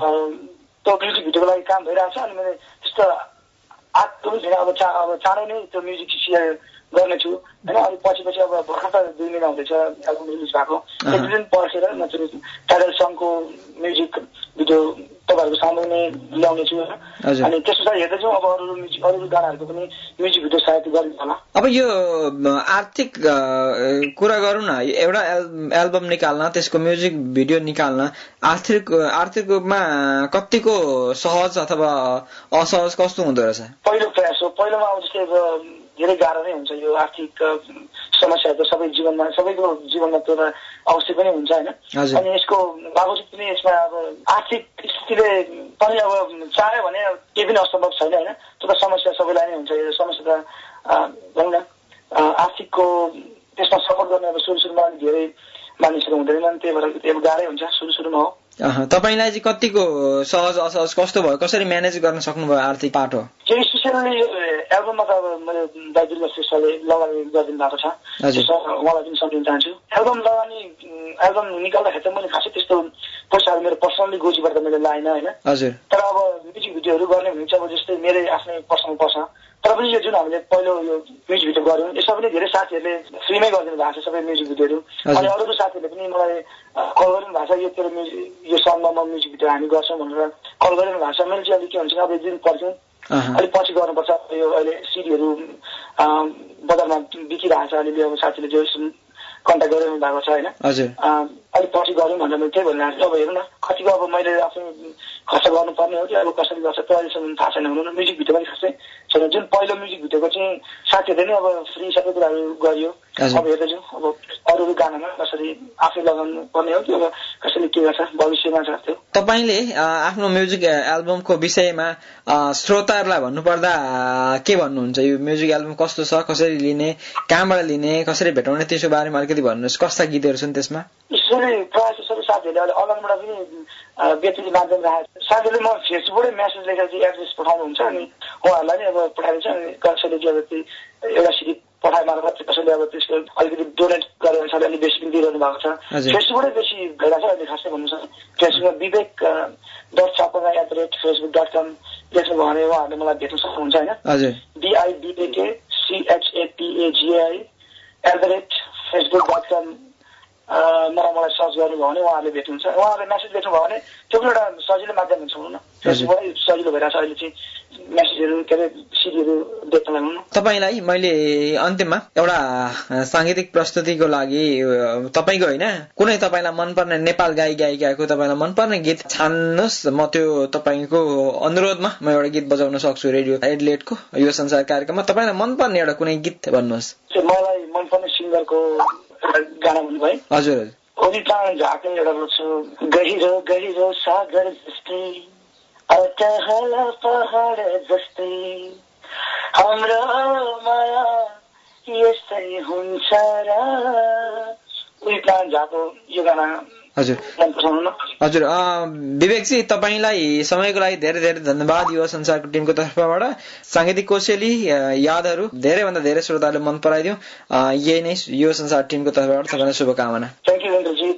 त्यो म्युजिक भिडियोको लागि काम भइरहेछ। अनि मैले त्यस्तो आएको पनि छैन, अब चाँडै नै त्यो म्युजिक सेयर गर्नेछु होइन। अनि पछि अब भर्खर त 2 महिना हुँदैछ एल्बम रिलिज भएको, एक दिन पर्खेर म चाहिँ टाइटल सङको म्युजिक भिडियो तपाईँहरूको सामु नै ल्याउने छु होइन। अनि त्यसपछि हेर्दैछौँ अब अरू गानाहरूको पनि म्युजिक भिडियो सायद गरिन्छ होला। अब यो आर्थिक कुरा गरौँ न, एउटा एल्बम निकाल्न, त्यसको म्युजिक भिडियो निकाल्न आर्थिक रूपमा कतिको सहज अथवा असहज कस्तो हुँदो रहेछ? पहिलो प्रयास हो, पहिलोमा अब जस्तै धेरै गाह्रो नै हुन्छ यो आर्थिक समस्या त सबैको जीवनमा त्यो अवश्य पनि हुन्छ होइन। अनि यसको बावजुद पनि यसमा अब आर्थिक स्थितिले पनि अब चाह्यो भने केही पनि असम्भव छैन होइन। त्यो त समस्या सबैलाई नै हुन्छ, यो समस्या त भनौँ न आर्थिकको त्यसमा सपोर्ट गर्ने अब सुरुमा अलिक धेरै मानिसहरू हुँदैनन्, त्यही भएर गाह्रै हुन्छ सुरुमा हो। तपाईँलाई चाहिँ कतिको सहज असहज कस्तो भयो, कसरी म्यानेज गर्न सक्नुभयो आर्थिक पाटो? स्पेसली एल्बममा त अब मैले दाइ दुर्गा श्रेष्ठले लगानी गरिदिनु भएको छ, उहाँलाई पनि सम्झिन चाहन्छु। एल्बम निकाल्दाखेरि त मैले खासै त्यस्तो पैसाहरू मेरो पर्सनली गोजीबाट त मैले लाइन होइन। हजुर। तर अब म्युजिक भिडियोहरू गर्ने भने चाहिँ अब जस्तै मेरै आफ्नै पर्सनल पर्छ। तर पनि यो जुन हामीले पहिलो यो म्युजिक भिडियो गऱ्यौँ यसमा पनि धेरै साथीहरूले फ्रीमै गरिदिनु भएको छ सबै म्युजिक भिडियोहरू। अनि अरू साथीहरूले पनि मलाई कल गरिदिनु भएको छ यो तेरो यो सङमा म म्युजिक भिडियो हामी गर्छौँ भनेर कल गरिदिनु भएको छ। मैले चाहिँ अलिक के हुन्छ अब एक दिन पर्छौँ अलिक पछि गर्नुपर्छ। यो अहिले सिडीहरू बजारमा बिकिरहेको छ अलिअलि अब साथीले जो कन्ट्याक्ट गरिरहनु भएको छ होइन। अलिक पछि गरौँ भनेर मैले त्यही भनिरहेको छु। अब हेर्नु न कतिको अब मैले आफ्नो खर्च गर्नुपर्ने हो कि अब कसरी गर्छ त्यो अहिलेसम्म थाहा छैन। हुनु म्युजिक भिडियो पनि खासै छैन। जुन पहिलो म्युजिक भिडियोको चाहिँ साथीहरूले नै अब फ्री सबै कुराहरू गरियो। अब हेर्दैछु अब अरू गानामा कसरी आफै लगाउनु पर्ने हो कि अब कसरी के गर्छ भविष्यमा छ त्यो। तपाईँले आफ्नो म्युजिक एल्बमको विषयमा श्रोताहरूलाई भन्नुपर्दा के भन्नुहुन्छ? यो म्युजिक एल्बम कस्तो छ, कसरी लिने, कहाँबाट लिने, कसरी भेटाउने, त्यसको बारेमा अलिकति भन्नुहोस्। कस्ता गीतहरू छन् त्यसमा? प्रायः सबै साथीहरूले अहिले अनलाइनबाट पनि व्यक्तिगत माध्यम राखेको छ। साथीहरूले म फेसबुकमै मेसेज लेखेर चाहिँ एड्रेस पठाउनुहुन्छ अनि उहाँहरूलाई नै अब पठाइदिन्छ। अनि कसैले चाहिँ अब एउटा सिडी पठाए मार्फत कसैले अब त्यसको अलिकति डोनेट गरेर अनुसारले अलिक बेसी पनि दिइरहनु भएको छ। फेसबुकमै बेसी भइरहेको छ अहिले खासै भन्नु छ। फेसबुकमा vivek.chapanga@facebook.com लेख्नुभयो भने उहाँहरूले मलाई भेट्न सक्नुहुन्छ होइन। BIVAKCHAPAGI@facebook.com मलाई सर्च गर्नुभयो भने उहाँहरूले भेट्नुहुन्छ। उहाँहरूले मेसेज लेख्नुभयो भने त्यो पनि एउटा सजिलो माध्यम हुन्छ हुनु न। फेसबुकमै सजिलो भइरहेको छ अहिले चाहिँ मेसेजहरू के अरे सिडीहरू देख्नलाई हुनु। तपाईँलाई मैले अन्त्यमा एउटा साङ्गीतिक प्रस्तुतिको लागि तपाईँको होइन कुनै तपाईँलाई मनपर्ने नेपाल गायिकाको तपाईँलाई मनपर्ने गीत छान्नुहोस्। म त्यो तपाईँको अनुरोधमा म एउटा गीत बजाउन सक्छु रेडियो एडलेटको यो संसार कार्यक्रममा। तपाईँलाई मनपर्ने एउटा कुनै गीत भन्नुहोस्। मलाई मनपर्ने सिङ्गरको गाना भन्नुभयो। हजुर ओरिता झाके एउटा बोल्छु गहिरो गहिरो सागर जस्तै अटहल पहाड जस्तै हाम्रो माया यस्तै हुन्छ र ओरिता झाको यो गाना हजुर हजुर। विवेकजी तपाईँलाई समयको लागि धेरै धेरै धन्यवाद। युवा संसारको टिमको तर्फबाट साङ्गीतिक कौशली यादहरू धेरैभन्दा धेरै श्रोताहरूले मन पराइदियो। यही नै युवा संसार टिमको तर्फबाट तपाईँलाई शुभकामना। Thank you Indraji.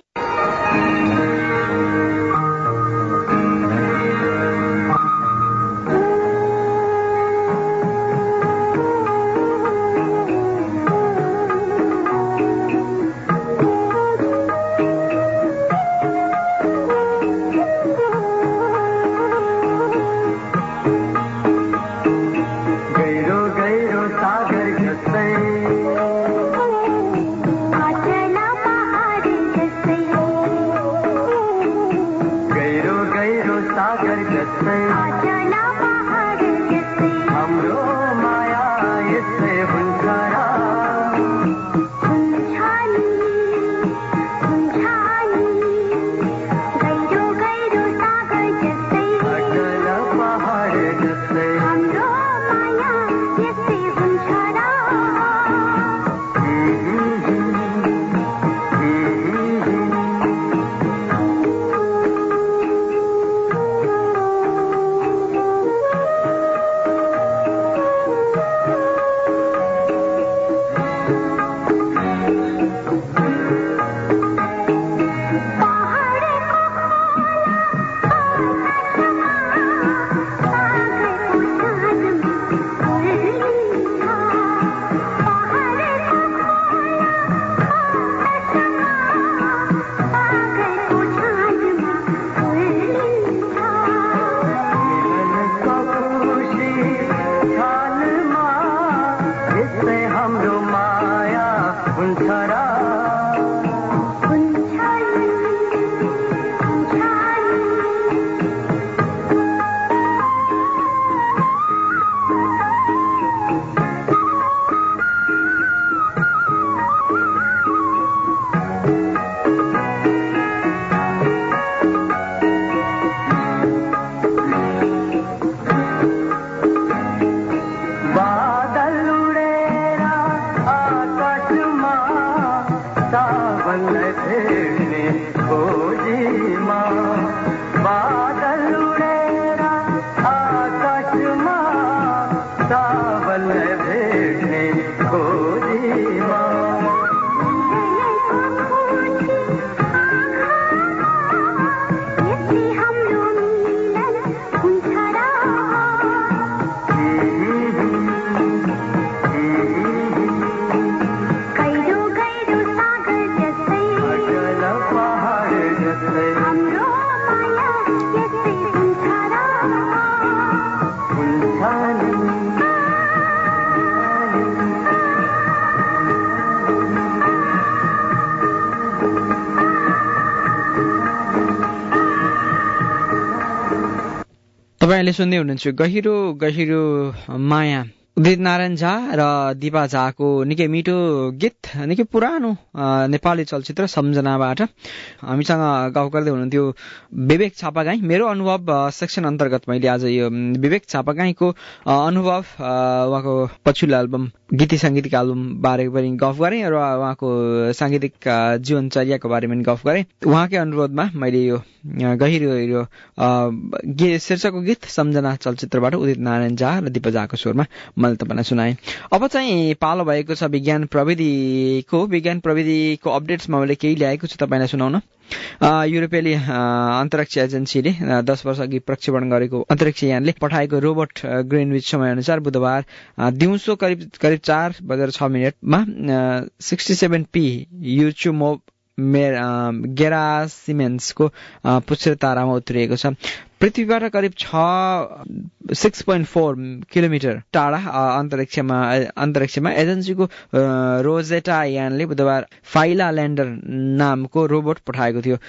तपाईले सुन्दै हुनुहुन्छ गहिरो गहिरो माया उदित नारायण झा र दिपा झाको निकै मिठो गीत, निकै पुरानो नेपाली चलचित्र सम्झनाबाट। हामीसँग गफ गर्दै हुनुहुन्थ्यो विवेक छापागाई। मेरो अनुभव सेक्सन अन्तर्गत मैले आज यो विवेक छापागाईको अनुभव, उहाँको पछिल्लो एल्बम गीती सङ्गीतको एल्बम बारे पनि गफ गरेँ र उहाँको साङ्गीतिक जीवनचर्याको बारेमा पनि गफ गरेँ। उहाँकै अनुरोधमा मैले यो गहिरो शीर्षकको गीत सम्झना चलचित्रबाट उदित नारायण झा र दिपा झाको स्वरमा मैले तपाईँलाई सुनाएँ। अब चाहिँ पालो भएको छ विज्ञान प्रविधिको अपडेट्समा मैले केही ल्याएको छु तपाईँलाई सुनाउन। युरोपेली अन्तरिक्ष एजेन्सीले 10 वर्ष अघि प्रक्षेपण गरेको अन्तरिक्ष यानले पठाएको रोबोट ग्रिनविच समयअनुसार बुधबार दिउँसो करिब 4:06 67P युचुमोब गेरासिमेन्सको पुच्छ्रे तारामा उत्रिएको छ। पृथ्वीबाट करिब 6.4 किलोमिटर टाढा अन्तरिक्षमा एजेन्सीको रोजेटा यानले बुधबार फाइला ल्यान्डर नामको रोबोट पठाएको थियो।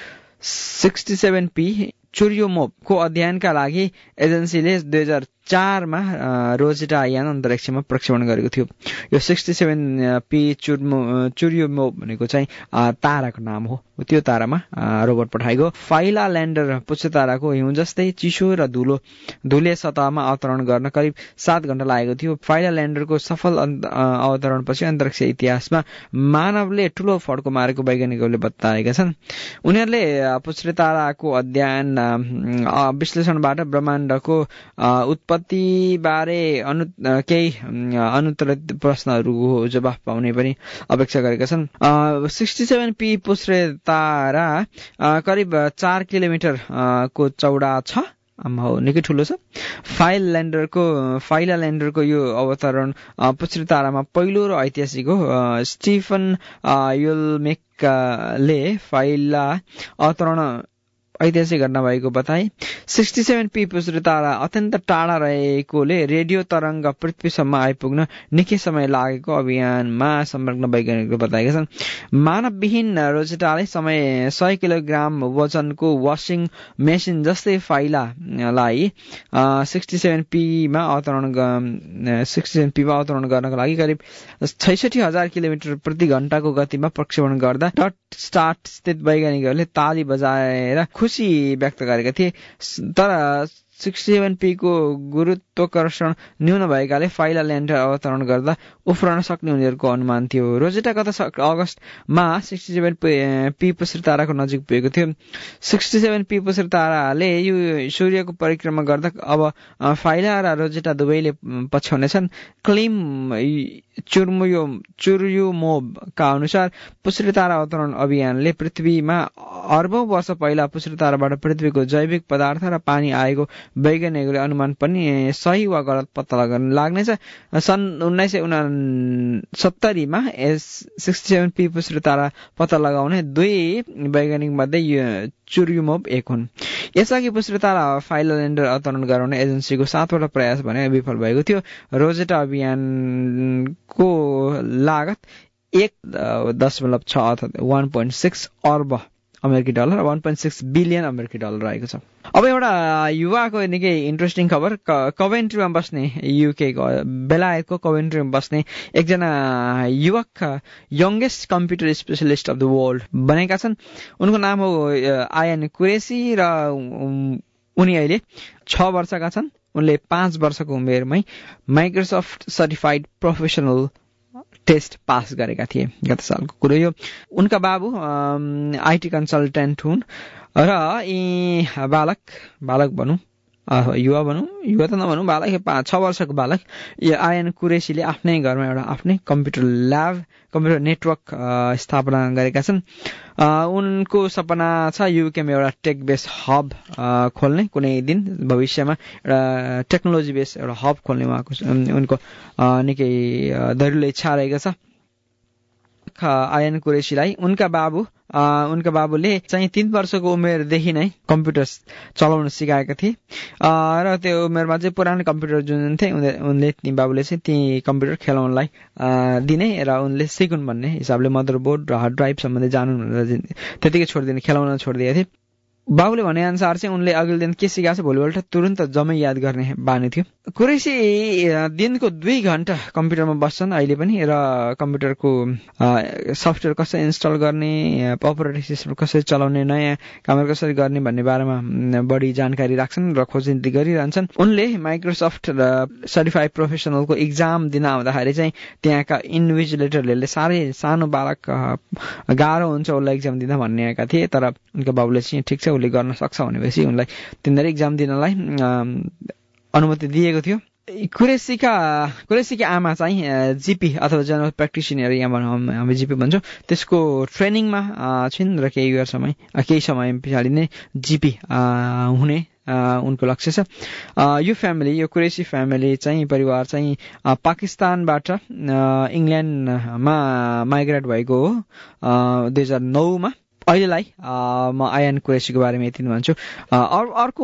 67P चुर्योमोबको अध्ययनका लागि एजेन्सीले 2004मा रोजेटा यान अन्तरिक्षमा प्रक्षेपण गरेको थियो। यो 67P चुर्योमोब भनेको चाहिँ ताराको नाम हो। त्यो तारामा रोबोट पठाएको। फाइला ल्यान्डर पुच्छ्रे ताराको हिउँ जस्तै चिसो र धुले सतहमा अवतरण गर्न करिब 7 घण्टा लागेको थियो। फाइला ल्यान्डरको सफल अवतरणपछि अन्तरिक्ष इतिहासमा मानवले ठूलो फड्को मारेको वैज्ञानिकहरूले बताएका छन्। उनीहरूले पुच्छ्रे ताराको अध्ययन विश्लेषणबाट ब्रह्माण्डको उत्पत्ति बारे केही अनुत्तरित प्रश्नहरूको जवाफ पाउने पनि अपेक्षा गरेका छन्। 67P पुच्छ्रे तारा करिब 4 किलोमिटर को चौडा छ। निकै ठुलो छ। फाइला ल्यान्डरको यो अवतरण पुच्छ्रे तारामा पहिलो र ऐतिहासिक हो। स्टिफन युलमेकले फाइला अवतरण ऐतिहासिक घटना भएको बताए। 67P पुच्छ्रे तारा अत्यन्त टाढा रहेकोले रेडियो तरङ्ग पृथ्वीसम्म आइपुग्न निकै समय लागेको अभियानमा संलग्न वैज्ञानिकले बताएका छन्। मानवविहीन रोजेटाले 100 किलोग्राम वजनको वासिङ मेसिन जस्तै फाइलालाई 67Pमा अवतरण गर्नका लागि करिब 66,000 किलोमिटर प्रति घण्टाको गतिमा प्रक्षेपण गर्दा डट स्टार्ट स्थित वैज्ञानिकहरूले ताली बजाएर खुसी व्यक्त गरेका थिए। तर 67P को गुरुत्वाकर्षण न्यून भएकाले फाइला ल्यान्डर अवतरण गर्दा उफ्रन सक्ने उनीहरूको अनुमान थियो। रोजेटा गत अगस्तमा 67P पुच्छ्रे ताराको नजिक पुगेको थियो। 67P पुच्छ्रे ताराले यो सूर्यको परिक्रमा गर्दा अब फाइला र रोजेटा दुवैले पछ्याउनेछन्। क्लिम चुर्योमोबका अनुसार पुच्छ्रे तारा अवतरण अभियानले पृथ्वीमा अर्बौं वर्ष पहिला पुच्छ्रे ताराबाट पृथ्वीको जैविक पदार्थ र पानी आएको वैज्ञानिकहरूले अनुमान पनि सही वा गलत पत्ता लगाउन लाग्नेछ। सन् 1969मा 67P पुच्छ्रे तारा पत्ता लगाउने 2 वैज्ञानिक मध्ये चुर्योमोब एक हुन्। यसअघि पुच्छ्रे तारा फाइला ल्यान्डर अवतरण गराउने एजेन्सीको 7वटा प्रयास भने विफल भएको थियो। रोजेटा अभियानको लागत 1.6 अर्थात् 1.6 अर्ब अमेरिकी डलर 1.6 बिलियन अमेरिकी डलर रहेको छ। अब एउटा युवाको निकै इन्ट्रेस्टिङ खबर। कभेन्ट्रीमा बस्ने युकेको बेलायतको कभेन्ट्रीमा बस्ने एकजना युवक youngest computer specialist of the world बनेका छन्। उनको नाम हो आयन कुरेसी र उनी अहिले 6 वर्षका छन्। उनले 5 वर्षको उमेरमै Microsoft certified professional test pass गरेका थिए। गत सालको कुरो यो। उनका बाबु आइटी कन्सल्टेन्ट हुन् र यी बालक भनौँ, युवा त नभनौँ, बालक 6 वर्षको बालक आयन कुरेसीले आफ्नै घरमा एउटा आफ्नै कम्प्युटर नेटवर्क स्थापना गरेका छन्। उनको सपना छ युकेमा एउटा टेक बेस हब खोल्ने, कुनै दिन भविष्यमा एउटा टेक्नोलोजी बेस एउटा हब खोल्ने उनको निकै दरिलो इच्छा रहेको छ। आयन कुरेसीलाई उनका बाबुले चाहिँ 3 वर्षको उमेरदेखि नै कम्प्युटर चलाउन सिकाएका थिए र त्यो उमेरमा चाहिँ पुरानो कम्प्युटर जुन थिए उनले ती बाबुले चाहिँ ती कम्प्युटर खेलाउनलाई दिने र उनले सिकुन् भन्ने हिसाबले मदरबोर्ड र हार्ड ड्राइभ सम्बन्धी जानुन त्यतिकै छोडिदिने, खेलाउन छोडिदिएका थिए। बाबुले भने अनुसार चाहिँ उनले अघिल्लो दिन के सिकाएको छ भोलिपल्ट तुरुन्त जम्मै याद गर्ने बानी थियो। कुरैसी दिनको 2 घण्टा कम्प्युटरमा बस्छन् अहिले पनि र कम्प्युटरको सफ्टवेयर कसरी इन्स्टल गर्ने, अपरेटिङ सिस्टम कसरी चलाउने, नयाँ कामहरू कसरी गर्ने भन्ने बारेमा बढी जानकारी राख्छन् र खोजनिति गरिरहन्छन्। उनले माइक्रोसफ्ट र सर्टिफाइड प्रोफेसनलको इक्जाम दिन आउँदाखेरि चाहिँ त्यहाँका इन्भिजिलेटरले साह्रै सानो बालक गाह्रो हुन्छ उसलाई इक्जाम दिँदा भन्नेका थिए, तर उनका बाबुले चाहिँ ठिक छ उसले गर्न सक्छ भनेपछि उनलाई तिनीहरू इक्जाम दिनलाई अनुमति दिएको थियो। कुरेसीकी आमा चाहिँ जीपी अथवा जनरल प्र्याक्टिसनर यहाँ हामी जीपी भन्छौँ त्यसको ट्रेनिङमा छिन् र केही समय पछाडि नै जीपी हुने उनको लक्ष्य छ। यो फ्यामिली, यो कुरेसी फ्यामिली चाहिँ परिवार चाहिँ पाकिस्तानबाट इङ्ल्यान्डमा माइग्रेट भएको हो 2009 मा। अहिलेलाई म आयान कुरेसीको बारेमा यति नै भन्छु। अर्को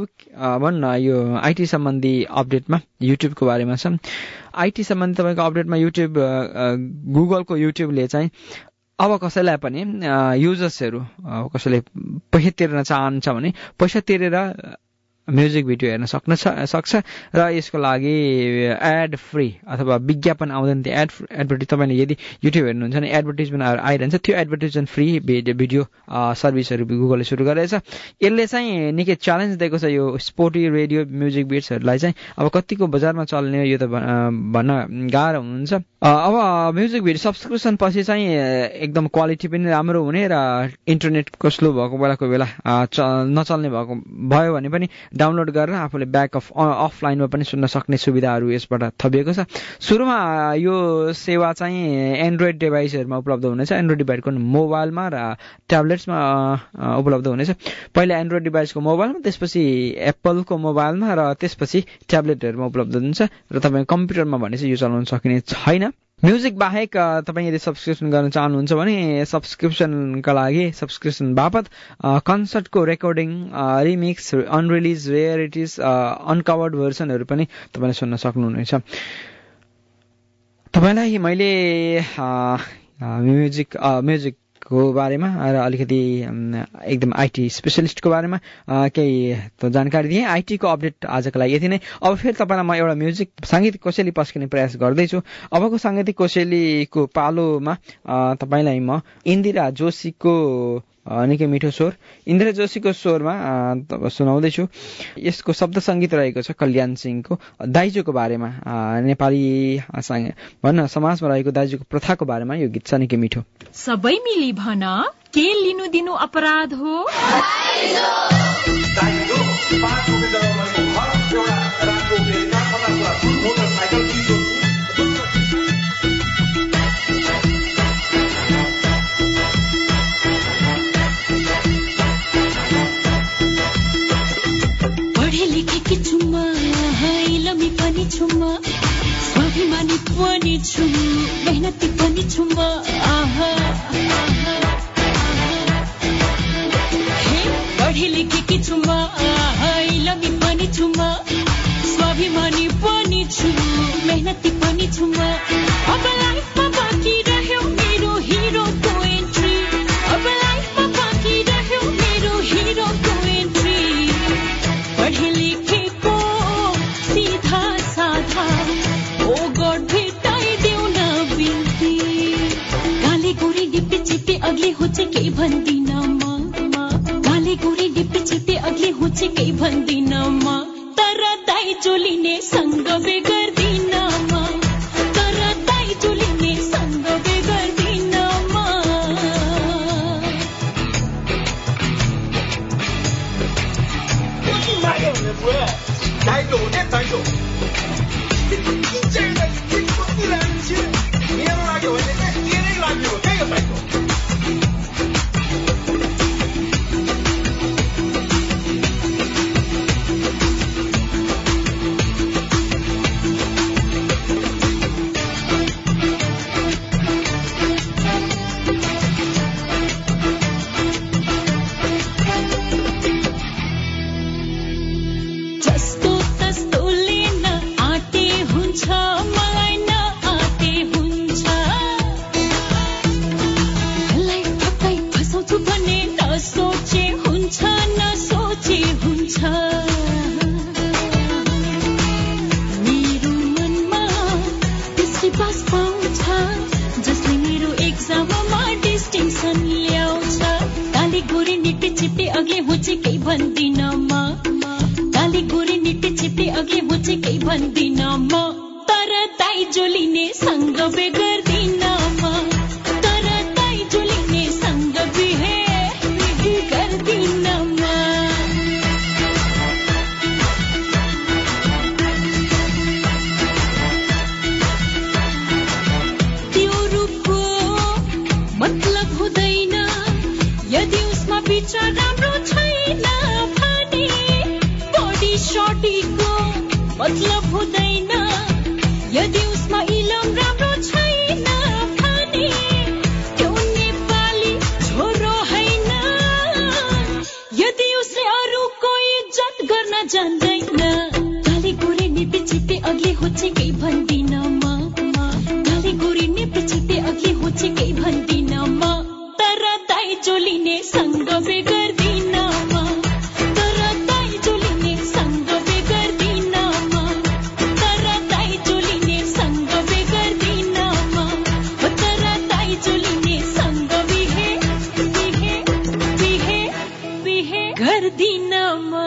यो आइटी सम्बन्धी अपडेटमा युट्युबको बारेमा छ। आइटी सम्बन्धी तपाईँको अपडेटमा युट्युब, गुगलको युट्युबले चाहिँ अब कसैलाई पनि युजर्सहरू कसैले पैसा तिर्न चाहन्छ भने पैसा तिरेर म्युजिक भिडियो हेर्न सक्छ र यसको लागि एड फ्री अथवा विज्ञापन आउँदैन थियो एडभर्टिज तपाईँले यदि युट्युब हेर्नुहुन्छ भने एडभर्टिजमेन्ट आइरहन्छ त्यो एडभर्टिजमेन्ट फ्री भिडियो सर्भिसहरू गुगलले सुरु गरेछ। यसले चाहिँ निकै च्यालेन्ज दिएको छ यो स्पोर्टी रेडियो म्युजिक बिट्सहरूलाई चाहिँ अब कतिको बजारमा चल्ने यो त भन्न गाह्रो हुन्छ। अब म्युजिक भिडियो सब्सक्रिप्सन पछि चाहिँ एकदम क्वालिटी पनि राम्रो हुने र इन्टरनेटको स्लो भएको बेला नचल्ने भयो भने पनि डाउनलोड गरेर आफूले अफलाइनमा पनि सुन्न सक्ने सुविधाहरू यसबाट थपिएको छ। सुरुमा यो सेवा चाहिँ एन्ड्रोइड डिभाइसहरूमा उपलब्ध हुनेछ, एन्ड्रोइड डिभाइसको मोबाइलमा र ट्याब्लेट्समा उपलब्ध हुनेछ। पहिला एन्ड्रोइड डिभाइसको मोबाइलमा, त्यसपछि एप्पलको मोबाइलमा र त्यसपछि ट्याब्लेटहरूमा उपलब्ध हुन्छ र तपाईँ कम्प्युटरमा भने चाहिँ यो चलाउन सकिने छैन। म्युजिक बाहेक तपाईँ यदि सब्सक्रिप्सन गर्न चाहनुहुन्छ भने सब्सक्रिप्सनका लागि सब्सक्रिप्सन बापत कन्सर्टको रेकर्डिङ, रिमिक्स, अनरिलिज, रेयरिटिज, अनकभर्ड भर्सनहरू पनि तपाईँले सुन्न सक्नुहुनेछ। तपाईँलाई मैले म्युजिकको बारेमा र अलिकति एकदम आइटी स्पेशलिस्टको बारेमा केही जानकारी दिएँ। आइटीको अपडेट आजको लागि यति नै। अब फेरि तपाईँलाई म एउटा साङ्गीतिक कोसेली पस्किने प्रयास गर्दैछु। अबको साङ्गीतिक कोसेलीको पालोमा तपाईँलाई म इन्दिरा जोशीको निकै मिठो स्वर, इन्दिरा जोशीको स्वरमा सुनाउँदैछु। यसको शब्द सङ्गीत रहेको छ कल्याण सिंहको दाइजोको बारेमा, नेपाली भन्न समाजमा रहेको दाइजोको प्रथाको बारेमा यो गीत छ निकै मिठो। सबै मिली भन के लिनु दिनु अपराध हो, स्वाभिमानी पनि छु, मेहनती पनि छु म, पढे लेखेकी छु म, लमी पनि छु म, स्वाभिमानी पनि छु, मेहनती पनि छु म। अब लाइफमा बाँकी रह्यो मेरो हिरोको एन्ट्री, अब लाइफमा बाँकी रह्यो मेरो हिरोको एन्ट्री। पढे लेखेको सीधा साधा ओ गड भेटाइदेऊ न बिन्ती, काले गोरी डिप्पी चिप्पी अग्ली हो चाहिँ केही भन्दिन म, काले गोरी डिप्पी चिप्पी अग्ली हो चाहिँ केही भन्दिन म, तर दाइजो लिने सँग बे गर्दिन म, तर दाइजो लिने सँग बे गर्दिन म। भन्दिन म काली गोरी निटे छिटे अघि म चाहिँ केही भन्दिन म तर दाइ जोलिने सँग बेगर्दिन म तर दाइ जोलिने सँग बिहे गर्दिन म त्यो रूपको मतलब हुँदैन यदि उसमा विचार राम्रो छैन भने बडी सर्टीको मतलब हुँदैन यदि उसमा इलम राम्रो छैन भने त्यो नेपाली छोरो होइन यदि उसले अरूको इज्जत गर्न जान्दैन काली गोरी निपे छिपे अघि होचे केही भन्दिन म काली गोरी निपे छिपे अघि होचे केही भन्दिन म तर दाइ जोलिने सँग बेगर्दिन म तर दाइ जोलिने सँग बेगर्दिन म तर दाइ जोलिने सँग बेगर्दिन म तर दाइ जोलिने सँग बिहे बिहे बिहे बिहे गर्दिन म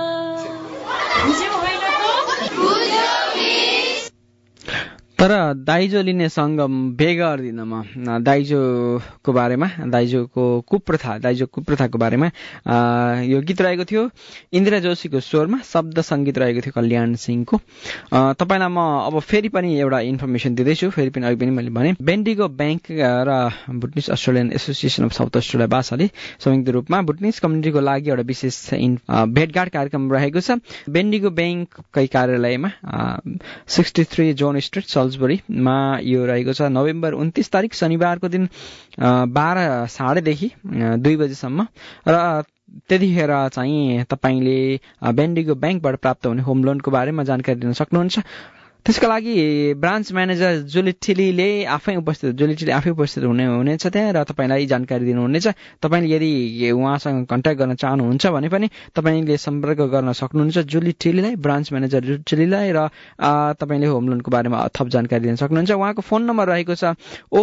तर दाइजो लिने सँग बे गर्दिन म दाइजोको बारेमा दाइजोको कुप्रथाको बारेमा यो गीत रहेको थियो इन्दिरा जोशीको स्वरमा शब्द सङ्गीत रहेको थियो कल्याण सिंहको तपाईँलाई म अब फेरि पनि एउटा इन्फर्मेसन दिँदैछु फेरि पनि अघि पनि मैले भने बेन्डिगो ब्याङ्क र Bhutanese Australian Association of South Australia बासाले संयुक्त रूपमा भुटनिस कम्युनिटीको लागि एउटा विशेष भेटघाट कार्यक्रम रहेको छ बेन्डिगो ब्याङ्ककै कार्यालयमा 63 जोन स्ट्रिट सल्सबरीमा यो रहेको छ नोभेम्बर 29 तारिक शनिबारको दिन 12:30देखि 2 बजेसम्म र त्यतिखेर चाहिँ तपाईँले बेन्डिगो ब्याङ्कबाट प्राप्त हुने होम लोनको बारेमा जानकारी दिन सक्नुहुन्छ त्यसका लागि ब्रान्च म्यानेजर जुली टिलीले आफै उपस्थित हुनेछ त्यहाँ र तपाईँलाई जानकारी दिनुहुनेछ तपाईँले यदि उहाँसँग कन्ट्याक्ट गर्न चाहनुहुन्छ भने पनि तपाईँले सम्पर्क गर्न सक्नुहुन्छ जुली टिलीलाई ब्रान्च म्यानेजर जुली टिलीलाई र तपाईँले होम लोनको बारेमा थप जानकारी दिन सक्नुहुन्छ उहाँको फोन नम्बर रहेको छ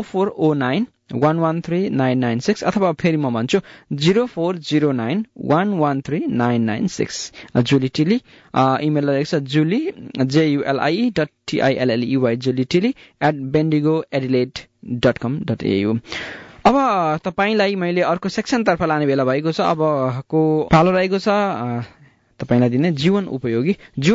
0409113996 अथवा फेरि म भन्छु 0409113996 जुली टिली इमेल रहेको छ जुली JULIE.TILLEY जुली टिली @bendigoadelaide.com.au अब तपाईलाई मैले अर्को सेक्सनतर्फ लाने बेला भएको छ अबको पालो रहेको छ तपाईलाई दिने जीवन उपयोगी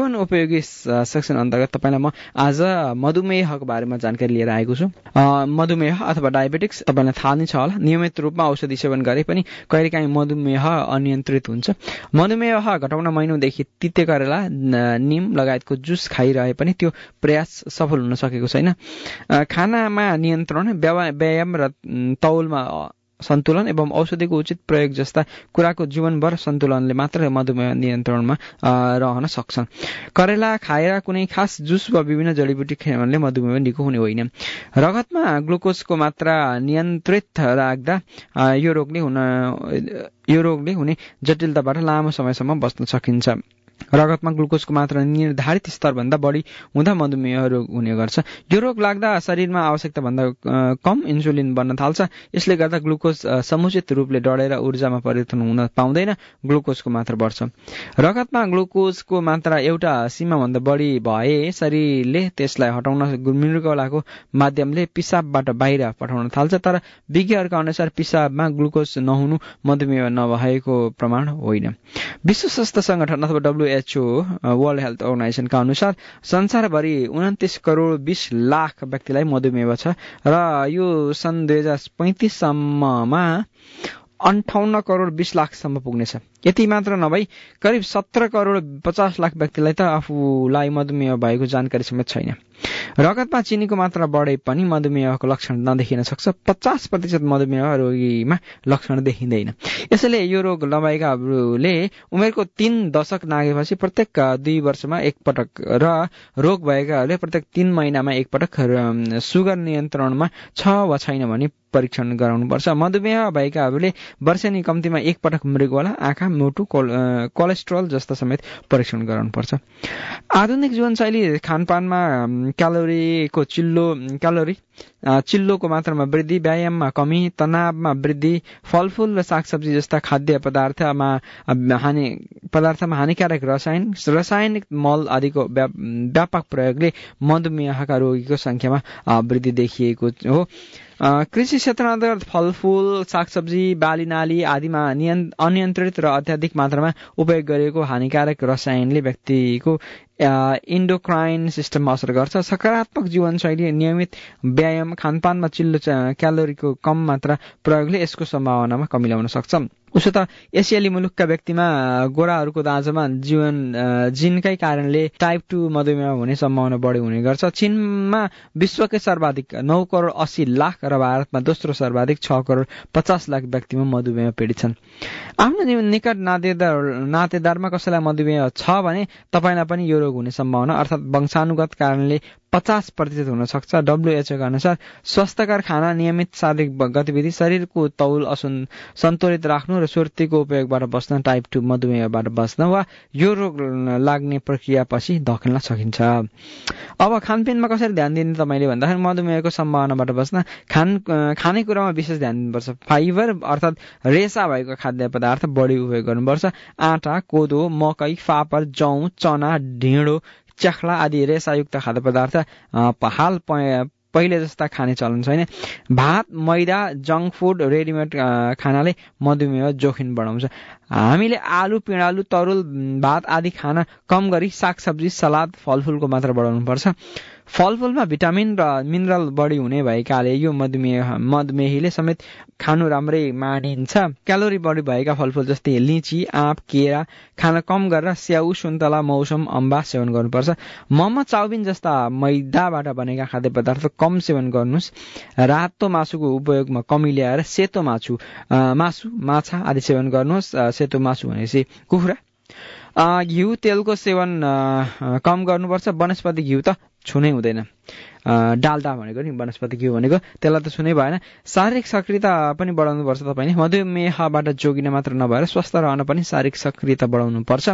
सेक्सन अन्तर्गत तपाईलाई म आज मधुमेहको बारेमा जानकारी लिएर आएको छु मधुमेह अथवा डायबेटिक्स तपाईलाई थाहा नै छ होला नियमित रूपमा औषधि सेवन गरे पनि कहिलेकाहीँ मधुमेह अनियन्त्रित हुन्छ मधुमेह घटाउन महिनौदेखि तिते करेला निम लगायतको जुस खाइरहे पनि त्यो प्रयास सफल हुन सकेको छैन खानामा नियन्त्रण व्यायाम र तौलमा सन्तुलन एवं औषधिको उचित प्रयोग जस्ता कुराको जीवनभर सन्तुलनले मात्र मधुमेह नियन्त्रणमा रहन सक्छ करेला खाएर कुनै खास जुस वा विभिन्न जडीबुटी खानाले मधुमेह निको हुने होइन रगतमा ग्लुकोजको मात्रा नियन्त्रित राख्दा यो रोगले हुने जटिलताबाट लामो समयसम्म बच्न सकिन्छ रगतमा ग्लुकोजको मात्रा निर्धारित स्तरभन्दा बढी हुँदा मधुमेह रोग हुने गर्छ यो रोग लाग्दा शरीरमा आवश्यकताभन्दा कम इन्सुलिन बन्न थाल्छ यसले गर्दा ग्लुकोज समुचित रूपले डढेर ऊर्जामा परिवर्तन हुन पाउँदैन ग्लुकोजको मात्रा बढ्छ रगतमा ग्लुकोजको मात्रा एउटा सीमाभन्दा बढी भए शरीरले त्यसलाई हटाउन मृगौलाको माध्यमले पिसाबबाट बाहिर पठाउन थाल्छ तर विज्ञहरूका अनुसार पिसाबमा ग्लुकोज नहुनु मधुमेह नभएको प्रमाण होइन विश्व स्वास्थ्य संगठन अथवा WHO वर्ल्ड हेल्थ अर्गनाइजेसनका अनुसार संसारभरि 29 करोड 20 लाख व्यक्तिलाई मधुमेह छ र यो सन् 2035 सम्ममा 58 करोड 20 लाखसम्म पुग्नेछ यति मात्र नभई करिब 17 करोड 50 लाख व्यक्तिलाई त आफूलाई मधुमेह भएको जानकारी समेत छैन रगतमा चिनीको मात्रा बढे पनि मधुमेहको लक्षण नदेखिन सक्छ 50% मधुमेह रोगीमा लक्षण देखिँदैन यसैले यो रोग नभएकाहरूले उमेरको 3 दशक नागेपछि प्रत्येक 2 वर्षमा एकपटक र रोग भएकाहरूले प्रत्येक 3 महिनामा एकपटक सुगर नियन्त्रणमा छ वा छैन भनी परीक्षण गराउनुपर्छ मधुमेह भएकाहरूले वर्षेनी कम्तीमा एकपटक मृगौला आँखा मुटु कोलेस्ट्रोल जस्ता समेत परीक्षण गराउनुपर्छ आधुनिक जीवनशैली खानपानमा क्यालोरी चिल्लोको मात्रामा वृद्धि, व्यायाममा कमी, तनावमा वृद्धि, फलफूल र सागसब्जी जस्ता खाद्य पदार्थमा हानिकारक रासायनिक मल आदिको व्यापक प्रयोगले मधुमेहका रोगीको संख्यामा वृद्धि देखिएको हो। कृषि क्षेत्र अन्तर्गत फलफूल, सागसब्जी, बाली नाली आदिमा अनियन्त्रित र अत्याधिक मात्रामा उपयोग गरिएको हानिकारक रसायनले व्यक्तिको इन्डोक्राइन सिस्टममा असर गर्छ। सकारात्मक जीवनशैली, नियमित व्यायाम, खानपानमा चिल्लो क्यालोरीको कम मात्रा प्रयोगले यसको सम्भावनामा कमी ल्याउन सक्छ। उसो त एसियाली मुलुकका व्यक्तिमा गोराहरूको दाँजोमा जिनकै कारणले टाइप 2 मधुमेह हुने सम्भावना बढी हुने गर्छ। चीनमा विश्वकै सर्वाधिक 9 करोड 80 लाख र भारतमा दोस्रो सर्वाधिक 6 करोड 50 लाख व्यक्तिमा मधुमेह पीडित छन्। आफ्नो निकट नातेदारमा कसैलाई मधुमेह छ भने तपाईलाई पनि यो रोग हुने सम्भावना अर्थात् वंशानुगत कारणले 50% हुन सक्छ। WHO का अनुसार स्वास्थ्यकर खाना, नियमित शारीरिक गतिविधि, शरीरको तौल सन्तुलित राख्नु र सुर्तीको उपयोगबाट बस्न टाइप 2 मधुमेहबाट बस्न वा यो रोग लाग्ने प्रक्रियापछि धकेल्न सकिन्छ। अब खानपिनमा कसरी ध्यान दिने तपाईले भन्दाखेरि मधुमेहको सम्भावनाबाट बस्न खानेकुरामा विशेष ध्यान दिनुपर्छ। फाइबर अर्थात् रेसा भएको खाद्य पदार्थ बढी उपयोग गर्नुपर्छ। आटा, कोदो, मकै, फापर, जौँ, चना, ढिँडो, च्याख्ला आदि रेसायुक्त खाद्य पदार्थ हाल पहिले जस्ता खाने चलन छैन। भात, मैदा, जङ्क फुड, रेडिमेड खानाले मधुमेह जोखिम बढाउँछ। हामीले आलु, पिँडालु, तरुल भात आदि खाना कम गरी सागसब्जी, सलाद, फलफूलको मात्रा बढाउनुपर्छ। फलफूलमा भिटामिन र मिनरल बढी हुने भएकाले यो मधुमेहीले समेत खानु राम्रै मानिन्छ। क्यालोरी बढी भएका फलफूल जस्तै लिची, आँप, केरा खान कम गरेर स्याउ, सुन्तला, मौसम, अम्बा सेवन गर्नुपर्छ। मोमो, चाउमिन जस्ता मैदाबाट बनेका खाद्य पदार्थ कम सेवन गर्नुहोस्। रातो मासुको उपयोगमा कमी ल्याएर सेतो मासु, माछा आदि सेवन गर्नुहोस्। सेतो मासु भनेपछि कुखुरा। घिउ, तेलको सेवन कम गर्नुपर्छ। वनस्पति घिउ त छुनै हुँदैन। डाल्डा भनेको नि वनस्पति घिउ भनेको, त्यसलाई त छुनै भएन। शारीरिक सक्रियता पनि बढाउनुपर्छ। तपाईँले मधुमेहबाट जोगिन मात्र नभएर स्वस्थ रहन पनि शारीरिक सक्रियता बढाउनुपर्छ।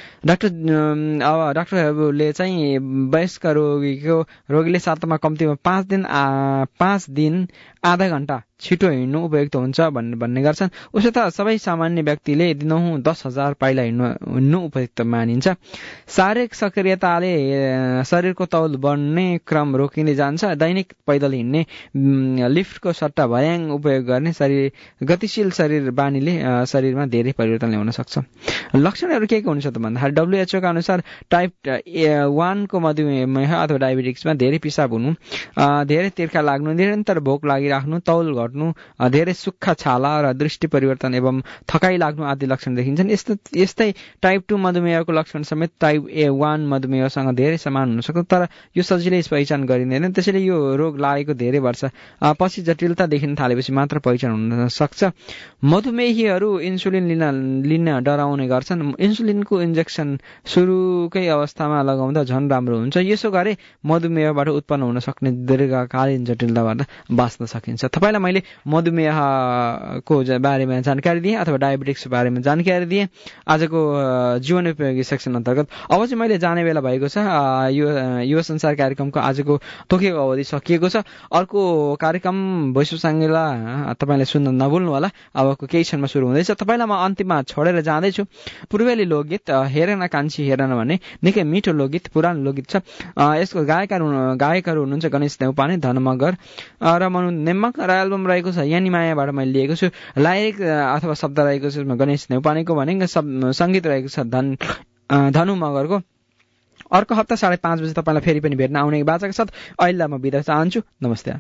डाक्टरहरूले चाहिँ वयस्क रोगीले सातामा कम्तीमा 5 दिन आधा घण्टा छिटो हिँड्नु उपयुक्त हुन्छ भन्ने गर्छन्। उसो त सबै सामान्य व्यक्तिले दिनहुँ 10,000 पाइला हिँड्नु उपयुक्त मानिन्छ। शारीरिक सक्रियताले शरीरको तौल बढ्ने क्रम रोकिँदै जान्छ। दैनिक पैदल हिँड्ने, लिफ्टको सट्टा भर्याङ उपयोग गर्ने गतिशील शरीर बानीले शरीरमा धेरै परिवर्तन ल्याउन सक्छ। लक्षणहरू के हुन्छ त भन्दाखेरि WHO का अनुसार टाइप 1 को मधुमेह अथवा डायबिटिक्समा धेरै पिसाब हुनु, धेरै तिर्खा लाग्नु, निरन्तर भोक लागिराख्नु, तौल घट्नु, धेरै सुक्खा छाला र दृष्टि परिवर्तन एवं थकाइ लाग्नु आदि लक्षण देखिन्छन्। यस्तै टाइप 2 मधुमेहको लक्षण समेत टाइप 1 मधुमेहसँग धेरै समान हुन सक्छ, तर यो सजिलै पहिचान गरिँदैन। त्यसैले यो रोग लागेको धेरै वर्ष पछि जटिलता देखिन थालेपछि मात्र पहिचान हुन सक्छ। मधुमेहीहरू इन्सुलिन लिन डराउने गर्छन्। इन्सुलिनको इन्जेक्सन सुरुकै अवस्थामा लगाउँदा झन् राम्रो हुन्छ। यसो गरे मधुमेहबाट उत्पन्न हुन सक्ने दीर्घकालीन जटिलताबाट बाँच्न सकिन्छ। तपाईँलाई मैले मधुमेहको बारेमा जानकारी दिएँ अथवा डायबिटिक्स बारेमा जानकारी दिएँ आजको जीवन उपयोगी सेक्सन अन्तर्गत। अब चाहिँ मैले जाने बेला भएको छ। यो संसार कार्यक्रमको आजको तोकेको अवधि सकिएको छ। अर्को कार्यक्रम भोइस अफ साङ्गेला तपाईँले सुन्न नभुल्नु होला। अबको केही क्षणमा सुरु हुँदैछ। तपाईँलाई म अन्तिममा छोडेर जाँदैछु। पूर्वेली लोकगीत हेरन कान्छी हेरन भन्ने निकै मिठो लोकगीत, पुरानो लोकगीत छ। यसको गायकहरू हुनुहुन्छ गणेश नेउपाने, धनमगर र मनु नेम्मक र एल्बम रहेको छ यानी मायाबाट मैले लिएको छु। लायक अथवा शब्द रहेको छ गणेश नेउपानेको भने सङ्गीत रहेको छ धनु मगरको। अर्को हप्ता 5:30 बजे तपाईँलाई फेरि पनि भेट्न आउने बाचाका साथ अहिले म बिदा चाहन्छु। नमस्ते।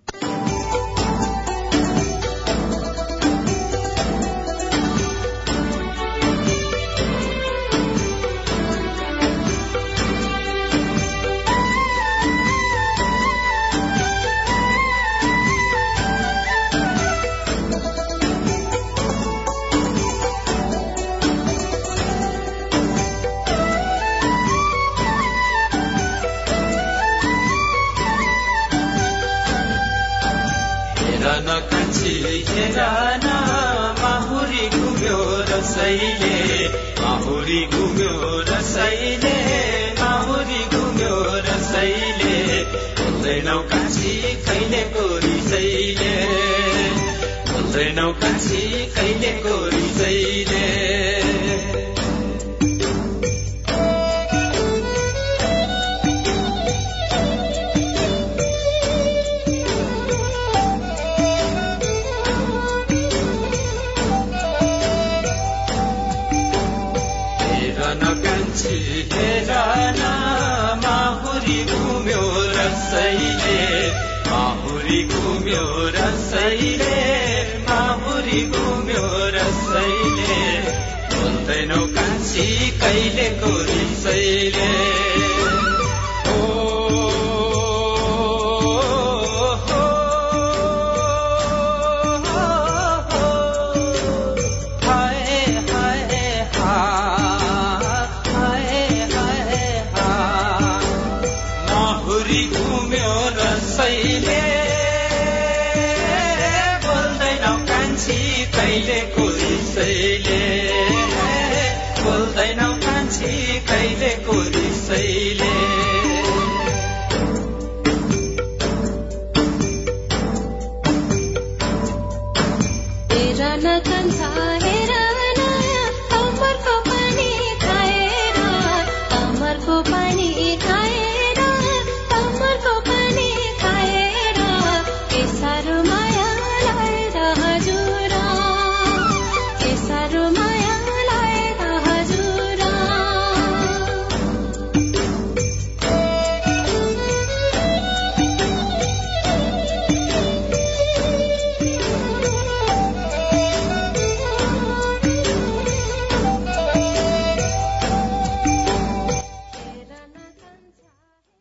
माहुरी घुम्यो रसैले बोल्दैनौ कान्छी कहिलेको रिसैले बोल्दैनौ कान्छी कहिलेको रिसैले माहुरी घुम्यो रसैले माहुरी घुम्यो रसैले माहुरी घुम्यो रसैले बोल्दैनौ कान्छी कहिलेको रिसैले कहिलेको रिसैले बोल्दैनौ कान्छी कहिलेको रिसैले तेरा न कान्छा